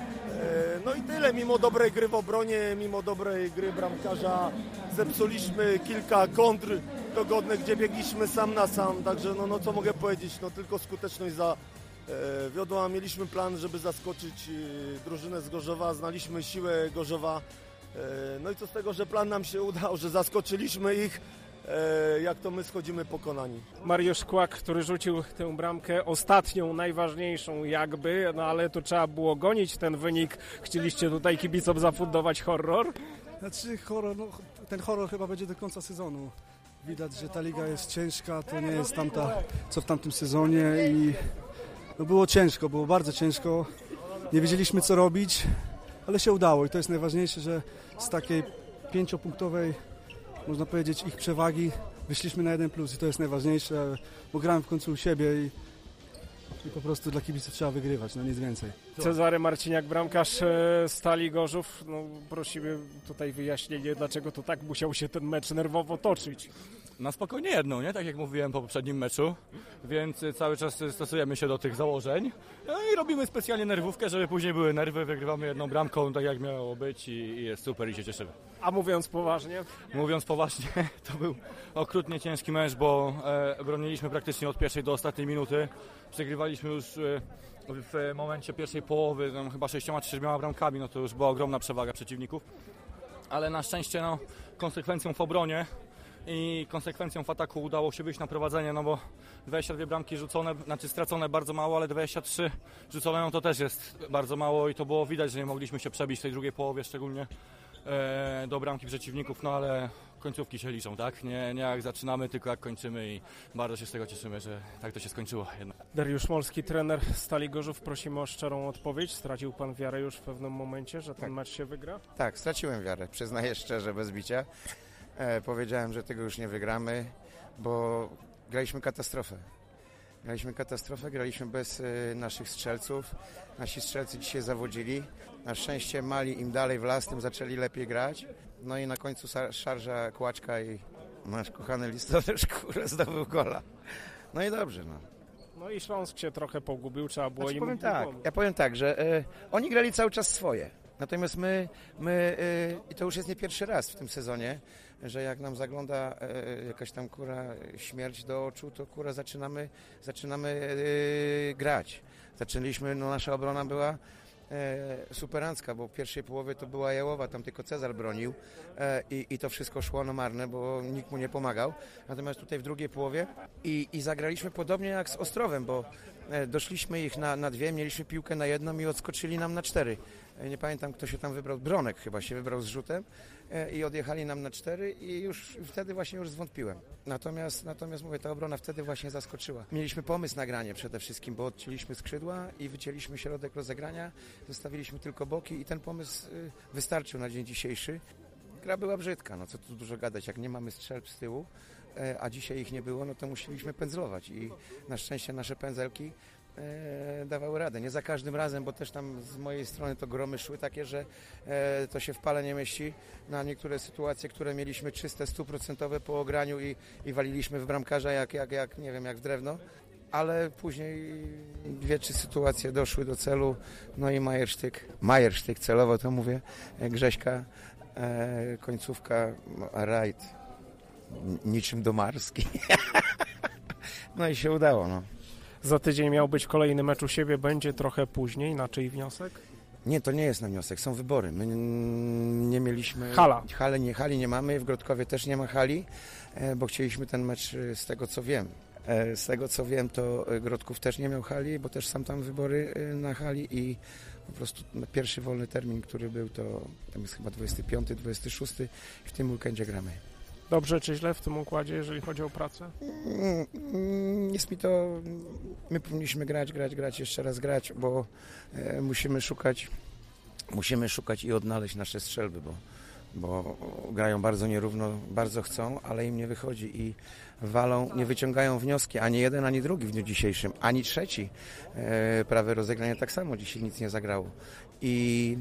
No i tyle, mimo dobrej gry w obronie, mimo dobrej gry bramkarza zepsuliśmy kilka kontr dogodnych, gdzie biegliśmy sam na sam, także no co mogę powiedzieć, no tylko skuteczność zawiodła. Mieliśmy plan, żeby zaskoczyć drużynę z Gorzowa, znaliśmy siłę Gorzowa, no i co z tego, że plan nam się udał, że zaskoczyliśmy ich, jak to my schodzimy pokonani. Mariusz Kłak, który rzucił tę bramkę ostatnią, najważniejszą jakby, no ale to trzeba było gonić ten wynik. Chcieliście tutaj kibicom zafundować horror? Znaczy horror, no, ten horror chyba będzie do końca sezonu. Widać, że ta liga jest ciężka, to nie jest tamta, co w tamtym sezonie i no było ciężko, było bardzo ciężko. Nie wiedzieliśmy, co robić, ale się udało i to jest najważniejsze, że z takiej 5-punktowej, można powiedzieć, ich przewagi wyszliśmy na 1+ i to jest najważniejsze, bo grałem w końcu u siebie i po prostu dla kibiców trzeba wygrywać, no nic więcej. Cezary Marciniak, bramkarz Stali Gorzów. No, prosimy tutaj wyjaśnienie, dlaczego to tak musiał się ten mecz nerwowo toczyć. Na spokojnie jedną, nie? Tak jak mówiłem po poprzednim meczu, więc cały czas stosujemy się do tych założeń i robimy specjalnie nerwówkę, żeby później były nerwy, wygrywamy jedną bramką, tak jak miało być i jest super i się cieszymy. A mówiąc poważnie? Mówiąc poważnie, to był okrutnie ciężki mecz, bo broniliśmy praktycznie od pierwszej do ostatniej minuty, przegrywaliśmy już w momencie pierwszej połowy, tam chyba 6 czy 7 bramkami, no to już była ogromna przewaga przeciwników, ale na szczęście konsekwencją w obronie i konsekwencją w ataku udało się wyjść na prowadzenie, no bo 22 bramki rzucone, znaczy stracone bardzo mało, ale 23 rzucone, no to też jest bardzo mało i to było widać, że nie mogliśmy się przebić w tej drugiej połowie, szczególnie do bramki przeciwników, no ale końcówki się liczą, tak? Nie jak zaczynamy, tylko jak kończymy i bardzo się z tego cieszymy, że tak to się skończyło jednak. Dariusz Molski, trener Stali Gorzów, prosimy o szczerą odpowiedź. Stracił pan wiarę już w pewnym momencie, że ten mecz się wygra? Tak, straciłem wiarę, przyznaję szczerze, bez bicia. Powiedziałem, że tego już nie wygramy, bo graliśmy katastrofę. Graliśmy bez naszych strzelców. Nasi strzelcy dzisiaj zawodzili. Na szczęście mali im dalej w las, tym zaczęli lepiej grać. No i na końcu szarża Kłaczka i nasz kochany listonosz zdobył gola. No i dobrze, no. No i Śląsk się trochę pogubił, trzeba było im pomóc. Ja powiem tak, że oni grali cały czas swoje. Natomiast my i to już jest nie pierwszy raz w tym sezonie, że jak nam zagląda jakaś tam śmierć do oczu, to zaczynamy grać. Zaczęliśmy, no nasza obrona była superancka, bo w pierwszej połowie to była jałowa, tam tylko Cezar bronił i to wszystko szło na marne, bo nikt mu nie pomagał. Natomiast tutaj w drugiej połowie i zagraliśmy podobnie jak z Ostrowem, bo doszliśmy ich na 2, mieliśmy piłkę na 1 i odskoczyli nam na 4. Nie pamiętam, kto się tam wybrał, Bronek chyba się wybrał z rzutem i odjechali nam na 4 i już wtedy właśnie zwątpiłem. Natomiast mówię, ta obrona wtedy właśnie zaskoczyła. Mieliśmy pomysł na granie przede wszystkim, bo odcięliśmy skrzydła i wycięliśmy środek rozegrania, zostawiliśmy tylko boki i ten pomysł wystarczył na dzień dzisiejszy. Gra była brzydka, no co tu dużo gadać, jak nie mamy strzelb z tyłu, a dzisiaj ich nie było, no to musieliśmy pędzlować i na szczęście nasze pędzelki dawały radę. Nie za każdym razem, bo też tam z mojej strony to gromy szły takie, że to się w pale nie mieści. Na niektóre sytuacje, które mieliśmy czyste, 100% po ograniu i waliliśmy w bramkarza jak nie wiem, jak w drewno. Ale później 2-3 sytuacje doszły do celu, no i Majersztyk celowo to mówię, Grześka, końcówka, rajd, niczym Domarski. No i się udało, no. Za tydzień miał być kolejny mecz u siebie, będzie trochę później, na czyj wniosek? Nie, to nie jest na wniosek, są wybory. My nie mieliśmy... Hali nie mamy, w Grodkowie też nie ma hali, bo chcieliśmy ten mecz z tego co wiem. Z tego co wiem, to Grodków też nie miał hali, bo też są tam wybory na hali i po prostu pierwszy wolny termin, który był, to tam jest chyba 25, 26 i w tym weekendzie gramy. Dobrze czy źle w tym układzie, jeżeli chodzi o pracę? Jest mi to... My powinniśmy grać, jeszcze raz grać, bo musimy szukać i odnaleźć nasze strzelby, bo grają bardzo nierówno, bardzo chcą, ale im nie wychodzi i walą, nie wyciągają wnioski, ani jeden, ani drugi w dniu dzisiejszym, ani trzeci. Prawe rozegranie tak samo dzisiaj nic nie zagrało. I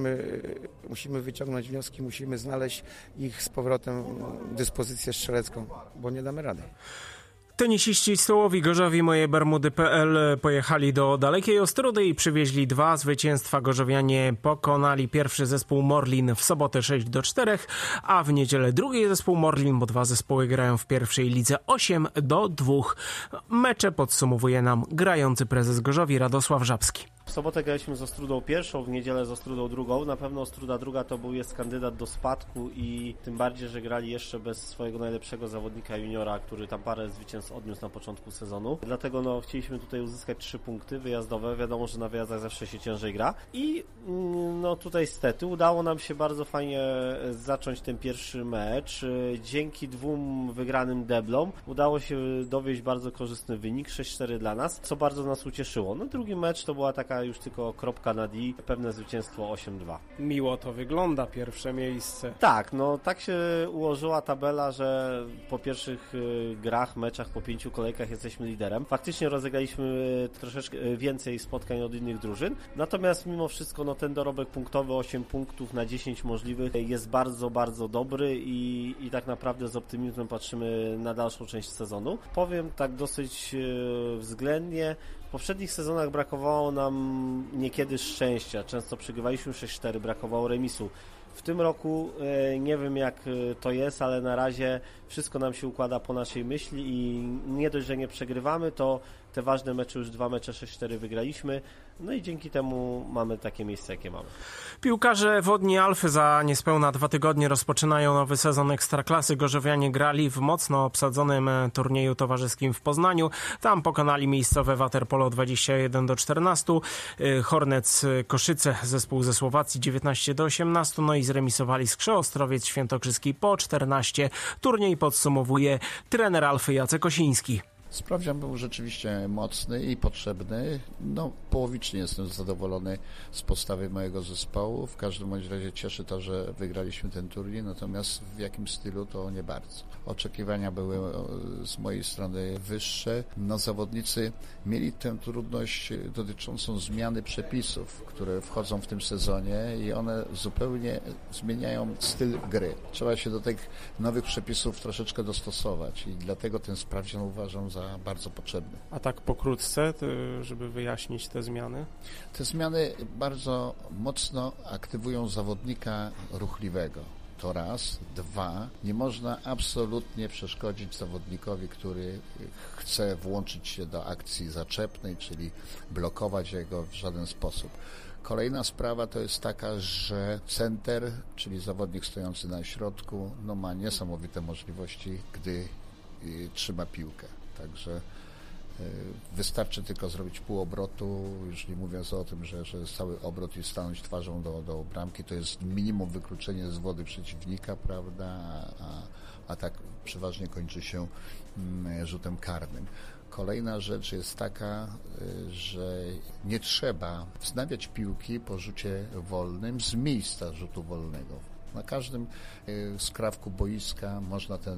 musimy wyciągnąć wnioski, musimy znaleźć ich z powrotem dyspozycję strzelecką, bo nie damy rady. Tenisiści stołowi Gorzowi Moje Bermudy.pl pojechali do dalekiej Ostródy i przywieźli 2 zwycięstwa. Gorzowianie pokonali pierwszy zespół Morlin w sobotę 6-4, a w niedzielę drugi zespół Morlin, bo 2 zespoły grają w pierwszej lidze 8-2. Mecze podsumowuje nam grający prezes Gorzowi Radosław Żabski. W sobotę graliśmy z Ostródą pierwszą, w niedzielę z Ostródą drugą. Na pewno Ostróda druga to jest kandydat do spadku i tym bardziej, że grali jeszcze bez swojego najlepszego zawodnika juniora, który tam parę zwycięstw odniósł na początku sezonu. Dlatego chcieliśmy tutaj uzyskać 3 punkty wyjazdowe. Wiadomo, że na wyjazdach zawsze się ciężej gra. I tutaj niestety udało nam się bardzo fajnie zacząć ten pierwszy mecz. Dzięki 2 wygranym deblom udało się dowieść bardzo korzystny wynik, 6-4 dla nas, co bardzo nas ucieszyło. Drugi mecz to była taka już tylko kropka na D, pewne zwycięstwo 8-2. Miło to wygląda, pierwsze miejsce. Tak, tak się ułożyła tabela, że po pierwszych grach, meczach, po 5 kolejkach jesteśmy liderem. Faktycznie rozegraliśmy troszeczkę więcej spotkań od innych drużyn, natomiast mimo wszystko ten dorobek punktowy 8 punktów na 10 możliwych jest bardzo, bardzo dobry i tak naprawdę z optymizmem patrzymy na dalszą część sezonu. Powiem tak dosyć względnie, w poprzednich sezonach brakowało nam niekiedy szczęścia. Często przegrywaliśmy 6-4, brakowało remisu. W tym roku nie wiem jak to jest, ale na razie wszystko nam się układa po naszej myśli i nie dość, że nie przegrywamy, to te ważne mecze, już 2 mecze 6-4 wygraliśmy, i dzięki temu mamy takie miejsce, jakie mamy. Piłkarze Wodni Alfy za niespełna 2 tygodnie rozpoczynają nowy sezon Ekstraklasy. Gorzowianie grali w mocno obsadzonym turnieju towarzyskim w Poznaniu. Tam pokonali miejscowe Waterpolo 21-14. Hornets Koszyce, zespół ze Słowacji 19-18. I zremisowali z Krzeostrowiec Świętokrzyski po 14. Turniej podsumowuje trener Alfy Jacek Osiński. Sprawdzian był rzeczywiście mocny i potrzebny. Połowicznie jestem zadowolony z postawy mojego zespołu. W każdym bądź razie cieszy to, że wygraliśmy ten turniej, natomiast w jakim stylu to nie bardzo. Oczekiwania były z mojej strony wyższe. Zawodnicy mieli tę trudność dotyczącą zmiany przepisów, które wchodzą w tym sezonie i one zupełnie zmieniają styl gry. Trzeba się do tych nowych przepisów troszeczkę dostosować i dlatego ten sprawdzian uważam za bardzo potrzebny. A tak pokrótce, żeby wyjaśnić te zmiany? Te zmiany bardzo mocno aktywują zawodnika ruchliwego. To raz. 2. Nie można absolutnie przeszkodzić zawodnikowi, który chce włączyć się do akcji zaczepnej, czyli blokować jego w żaden sposób. Kolejna sprawa to jest taka, że center, czyli zawodnik stojący na środku, ma niesamowite możliwości, gdy trzyma piłkę. Także wystarczy tylko zrobić pół obrotu, już nie mówiąc o tym, że cały obrót i stanąć twarzą do bramki, to jest minimum wykluczenie z wody przeciwnika, prawda, a tak przeważnie kończy się rzutem karnym. Kolejna rzecz jest taka, że nie trzeba wznawiać piłki po rzucie wolnym z miejsca rzutu wolnego. Na każdym skrawku boiska można ten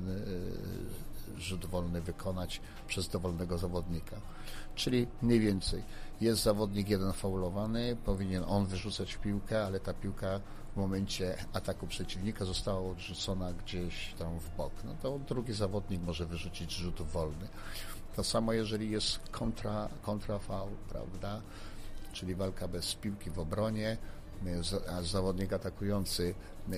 rzut wolny wykonać przez dowolnego zawodnika. Czyli mniej więcej jest zawodnik jeden faulowany, powinien on wyrzucać piłkę, ale ta piłka w momencie ataku przeciwnika została odrzucona gdzieś tam w bok. To drugi zawodnik może wyrzucić rzut wolny. To samo jeżeli jest kontrafaul, prawda? Czyli walka bez piłki w obronie, a zawodnik atakujący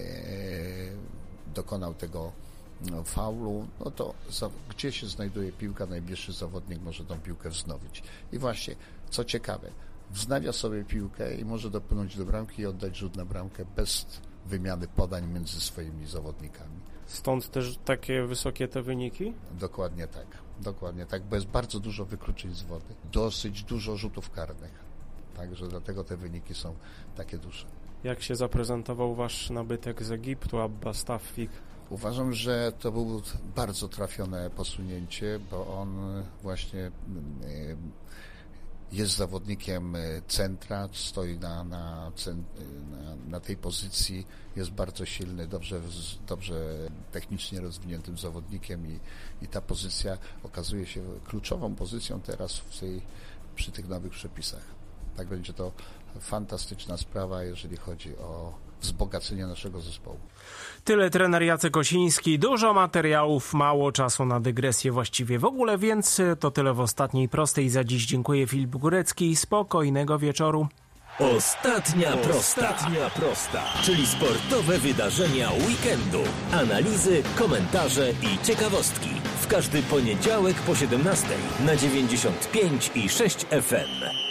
dokonał tego faulu, to gdzie się znajduje piłka, najbliższy zawodnik może tą piłkę wznowić. I właśnie, co ciekawe, wznawia sobie piłkę i może dopłynąć do bramki i oddać rzut na bramkę bez wymiany podań między swoimi zawodnikami. Stąd też takie wysokie te wyniki? Dokładnie tak, bo jest bardzo dużo wykluczeń z wody, dosyć dużo rzutów karnych, także dlatego te wyniki są takie duże. Jak się zaprezentował wasz nabytek z Egiptu, Abbas Tawfik? Uważam, że to było bardzo trafione posunięcie, bo on właśnie jest zawodnikiem centra, stoi na tej pozycji, jest bardzo silny, dobrze technicznie rozwiniętym zawodnikiem i ta pozycja okazuje się kluczową pozycją teraz przy tych nowych przepisach. Tak będzie to fantastyczna sprawa, jeżeli chodzi o wzbogacenie naszego zespołu. Tyle trener Jacek Osiński. Dużo materiałów, mało czasu na dygresję właściwie w ogóle, więc to tyle w ostatniej prostej. Za dziś dziękuję, Filip Górecki. Spokojnego wieczoru. Ostatnia prosta, czyli sportowe wydarzenia weekendu. Analizy, komentarze i ciekawostki. W każdy poniedziałek po 17 na 95,6 FM.